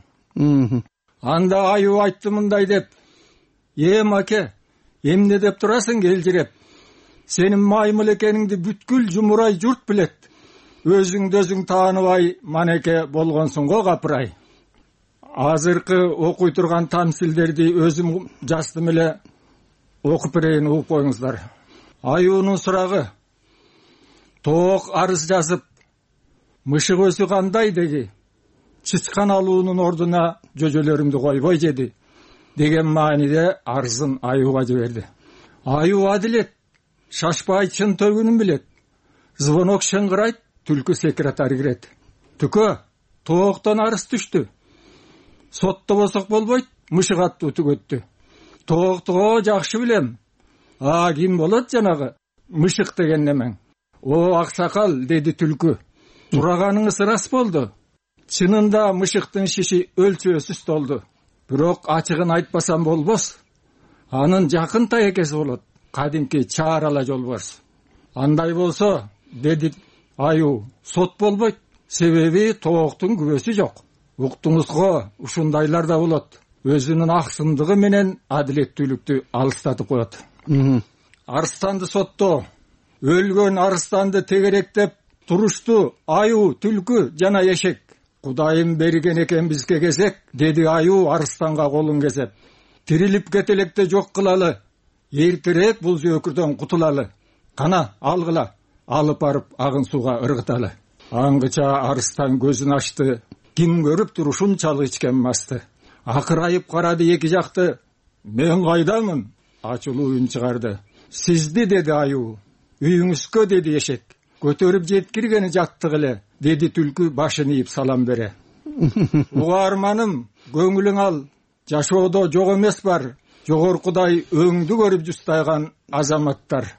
Анда аюу айтты мындай деп, эм аке, эмне деп турасың келжиреп? Сенин маймыл экениңди бүткүл жумурай журт билет. Өзүңдү өзүң тааныбай, манеке болгонсуң го капырай. Азыркы окуй турган Тамсилдерди өзүм жаздым эле, окуп берейин, угуп коюңуздар. Аюунун сурагы. Тоок арыз жазып, мышык өзү кандай деги? Чычкан алуунун ордуна жөжөлөрүмдү койбой жеди. Деген мааниде арызын аюуга жиберди. Аюу адилет, шашпай чын төгүнүн билет. Звонок шыңгырайт, түлкү секретарь кирет. Түкө, тооктон арыз түштү. Сотто болсок болбойт, мышык аттуу түгөттү. Тооктого жакшы билем. А ким болот жанагы? Мышык деген немең. О, аксакал, деди түлкү. Тураганыңыз рас болду. Чынында мышыктын шиши өлчөөсүз толду. Бирок ачыгын айтпасам болбос. Анын жакын таекеси болот. Кадимки чаарала жолбарс. Андай болсо, деди аюу, сот болбойт. Себеби тооктун күбөсү жок. Уктуңуз го, ушундайлар да болот. Өзүнүн аксындыгы менен адилеттүүлүктү алыстатып коет. Арстанды сотто, өлгөн арстанды тегеректеп турушту аюу, түлкү жана эшек. Кудайым берген экен бизге кезек, деди аюу арыстанга колун кезеп. Тирилип кетелекте жок кылалы, эртерээк бул зөөкүрдөн кутулалы. Кана алгыла, алып барып агын сууга ыргыталы. Аңгыча арыстан көзүн ачты, ким көрүптүр ушунчалык ичкен масты. Акырайып карады эки жакты, мен кайдамын? Ачылуу үн чыгарды. Сизди деди аюу, үйүңүзгө деди эшек. Көтөрүп жеткиргени жаттык эле, деди түлкү башын ийип салам бере. Угарманым, көңүлүң ал, жашоодо жок эмес бар, жогоркудай өңдү көрүп жустайган азаматтар.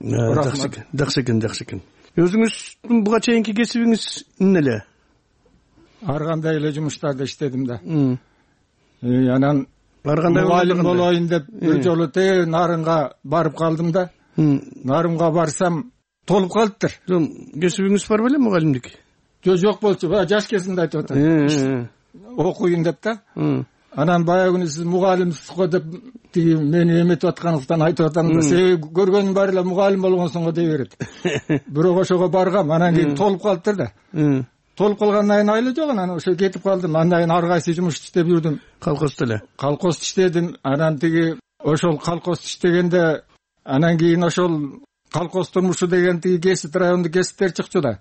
Жакшы экен, жакшы экен. Өзүңүздүн буга чейинки кесибиңиз эмне эле? Ар кандай эле жумуштарда иштедим да. Анан мугалим болоюн деп бир жолу те Нарынга барып калдым да. Нарынга барсам толуп калыптыр. Кесибиңиз бар беле мугалимдик? Жок, жок болчу. Жаш кезинде айтып атат. Окуйун деп да. Анан баягы күнү сиз мугалимсиз го деп тиги мени эметип аткандыктан айтып атам да. Сен көргөнүң баары эле мугалим болгонсуң го дей берет. Бирок ошого баргам, анан кийин толуп калыптыр да. Толуп калгандан кийин айла жок, анан ошо кетип калдым. Андан кийин ар кайсы жумуш иштеп жүрдүм. Колхозда эле. Колхозда иштедим. Анан тиги ошол колхозда иштегенде анан кийин ошол колхоз турмушу деген тиги кесип райондук кесиптер чыкчу да.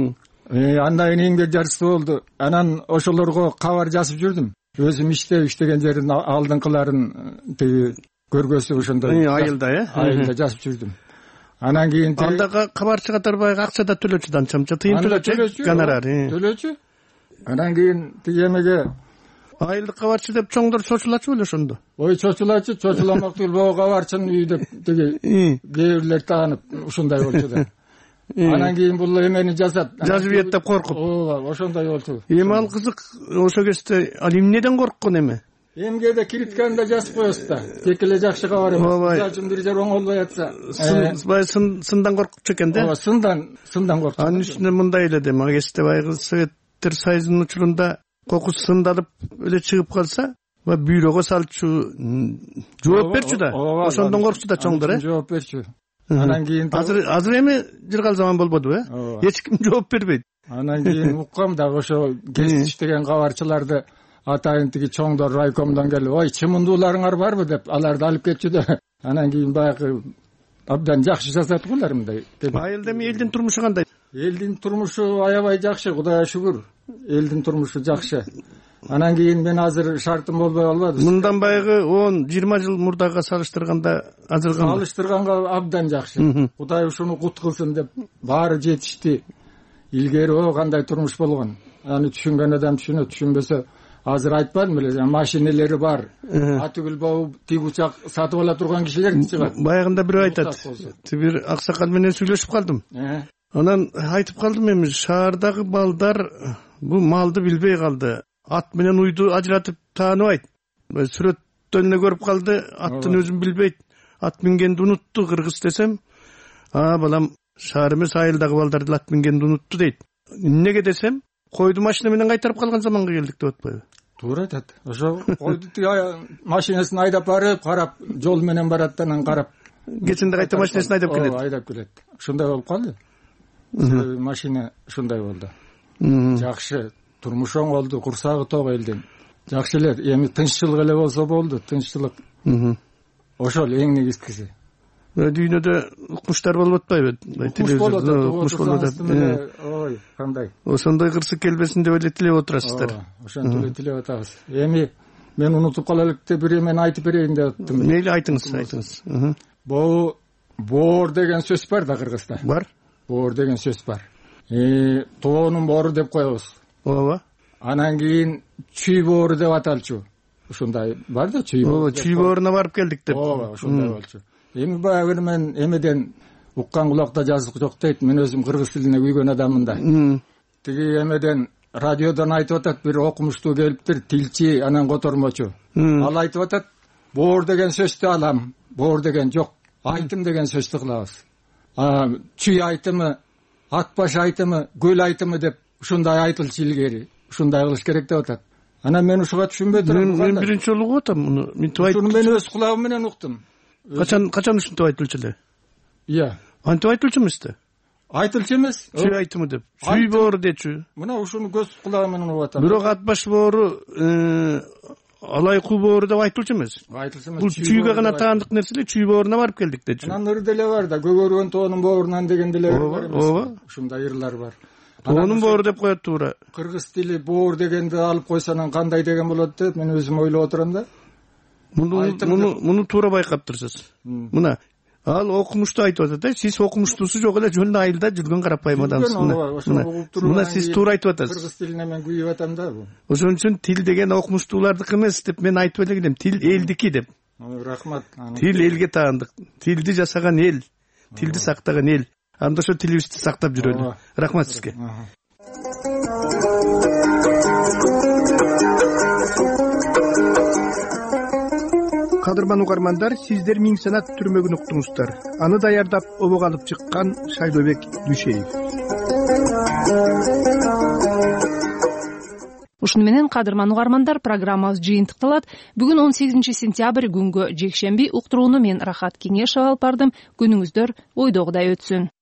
Андан кийин эмгек жарышты болду. Анан ошолорго кабар жазып жүрдүм. Өзүм иштеп иштеген жердин алдыңкыларын тиги көргөсү ошондой айылда, э? Айылда жазып жүрдүм. Анан кийин андагы кабарчыга тарбайга акча да төлөчү да анча тыйын төлөчү, гонорар. Төлөчү. Анан кийин тиги эмеге айылдык кабарчы деп чоңдор чочулачу беле ошондо? Ой, чочулачу, чочуламак түгүл, боо кабарчынын үйү деп тиги кээ бирлер таанып ушундай болчу да. Анан кийин бул эмени жазат. Жазып ийет деп коркуп. Ооба, ошондой болчу. Эми ал кызык, ошо кезде ал эмнеден корккон эми? Эмгеде киритканда жазып коесуз да. Тек эле жакшы кабар эмес. Мисалы үчүн бир жер оңолбой атса, сындан коркчу экен да? Ооба, сындан, сындан коркчу. Анын үстүнө мындай эле да, ага кезде баягы Советтер Союзунун учурунда кокус сындалып эле чыгып калса, бүйрөгө салчу, жооп берчү да. Ошондон коркчу да чоңдор, э? Жооп берчү. Анан кийин азыр азыр эми жыргал заман болбоду, э? Эч ким жооп бербейт. Анан кийин уккам дагы ошо кесип иштеген кабарчыларды атайын тиги чоңдор райкомдон келип, ой, чымындууларыңар барбы деп аларды алып кетчү да. Анан кийин баягы абдан жакшы жасадык улар мындай. Айылда эми элдин турмушу кандай? Элдин турмушу аябай жакшы, Кудайга шүгүр. Элдин турмушу жакшы. Анан кийин мен азыр шартым болбой калбады. Мындан баягы он жыйырма жыл мурдага салыштырганда азыркы салыштырганга абдан жакшы. Кудай ушуну кут кылсын деп баары жетишти. Илгери о кандай турмуш болгон. Аны түшүнгөн адам түшүнөт, түшүнбөсө азыр айтпадым эле, машинелери бар. Атүгүл боо тиги учак сатып ала турган кишилер чыгат. Баягында бирөө айтат. Бир аксакал менен сүйлөшүп калдым. Анан айтып калдым, эми шаардагы балдар бул малды билбей калды. Ат менен уйду ажыратып тааныбайт. Сүрөттөн эле көрүп калды, аттын өзүн билбейт. Ат мингенди унутту, кыргыз десем, а балам шаар эмес айылдагы балдар ат мингенди унутту дейт. Эмнеге десем, койду машина менен кайтарып калган заманга келдик деп атпайбы? Туура айтат. Ошо койду машинасын айдап барып, карап, жол менен барат, анан карап. Кечинде кайта машинасын айдап келет. Ооба, айдап келет. Ушундай болуп калды. Машина ушундай болду. Жакшы. Турмуш оңолду, курсагы ток элдин. Жакшы эле, эми тынччылык эле болсо болду, тынччылык. Ошол эң негизгиси. Дүйнөдө укмуштар болуп атпайбы? Укмуш болот, укмуш болот. Ой, кандай. Ошондой кырсык келбесин деп эле тилеп отурасыздар. Ошентип эле тилеп атабыз. Эми мен унутуп кала элек деп бир эмени айтып берейин деп аттым. Мейли айтыңыз, айтыңыз. Боо боор деген сөз бар да кыргызда. Бар. Боор деген сөз бар. Э, тоонун боору деп коебуз. Ооба. Анан кийин чүй боору деп аталчу. Ушундай бар да чүй боору. Ооба, чүй бооруна барып келдик деп. Ооба, ушундай болчу. Эми баягы мен эмеден уккан кулакта жазык жок дейт. Мен өзүм кыргыз тилине күйгөн адаммын да. Тиги эмеден радиодон айтып атат, бир окумуштуу келиптир, тилчи, анан котормочу. Ал айтып атат, боор деген сөздү алам, боор деген жок, айтым деген сөздү кылабыз. А чүй айтымы, ат баш айтымы, көл айтымы деп ушундай айтылчу илгери, ушундай кылыш керек деп атат. Анан мен ушуга түшүнбөй турам. Мен биринчи жолу угуп атам муну. Мынтип айтып. Ушуну мен өз кулагым менен уктум. Качан качан ушинтип айтылчу эле? Иә. Антип айтылчу эмес да. айтылчу эмес чүй айтымы деп чүй боору дечү мына ушуну көз кулагы менен угуп атам бирок ат баш боору алай куу боору деп айтылчу эмес айтылчу эмес бул чүйгө гана таандык нерсе эле чүй бооруна барып келдик дечү анан ыры деле бар да көгөргөн тоонун боорунан деген деле ооба ооба ушундай ырлар бар тоонун боору деп коет туура кыргыз тили боор дегенди алып койсо анан кандай деген болот деп мен өзүм ойлоп отурам да муну муну муну туура байкаптырсыз мына ал окумуштуу айтып атат да сиз окумуштуусу жок эле жөн эле айылда жүргөн карапайым адамсыз мына сиз туура айтып атасыз кыргыз тилине мен күйүп атам да ошон үчүн тил деген окумуштуулардыкы эмес деп мен айтып эле кетем тил элдики деп рахмат тил элге таандык тилди жасаган эл тилди сактаган эл анда ошо тилибизди сактап жүрөлү рахмат сизге кадырман угармандар сиздер миң санат түрмөгүн уктуңуздар аны даярдап обого алып чыккан Шайлообек Дүйшеев. Ушуну менен кадырман угармандар программабыз жыйынтыкталат. Бүгүн он сегизинчи сентябрь күнгө жекшемби уктурууну мен Рахат Кеңешева алып бардым. Күнүңүздөр ойдогудай өтсүн.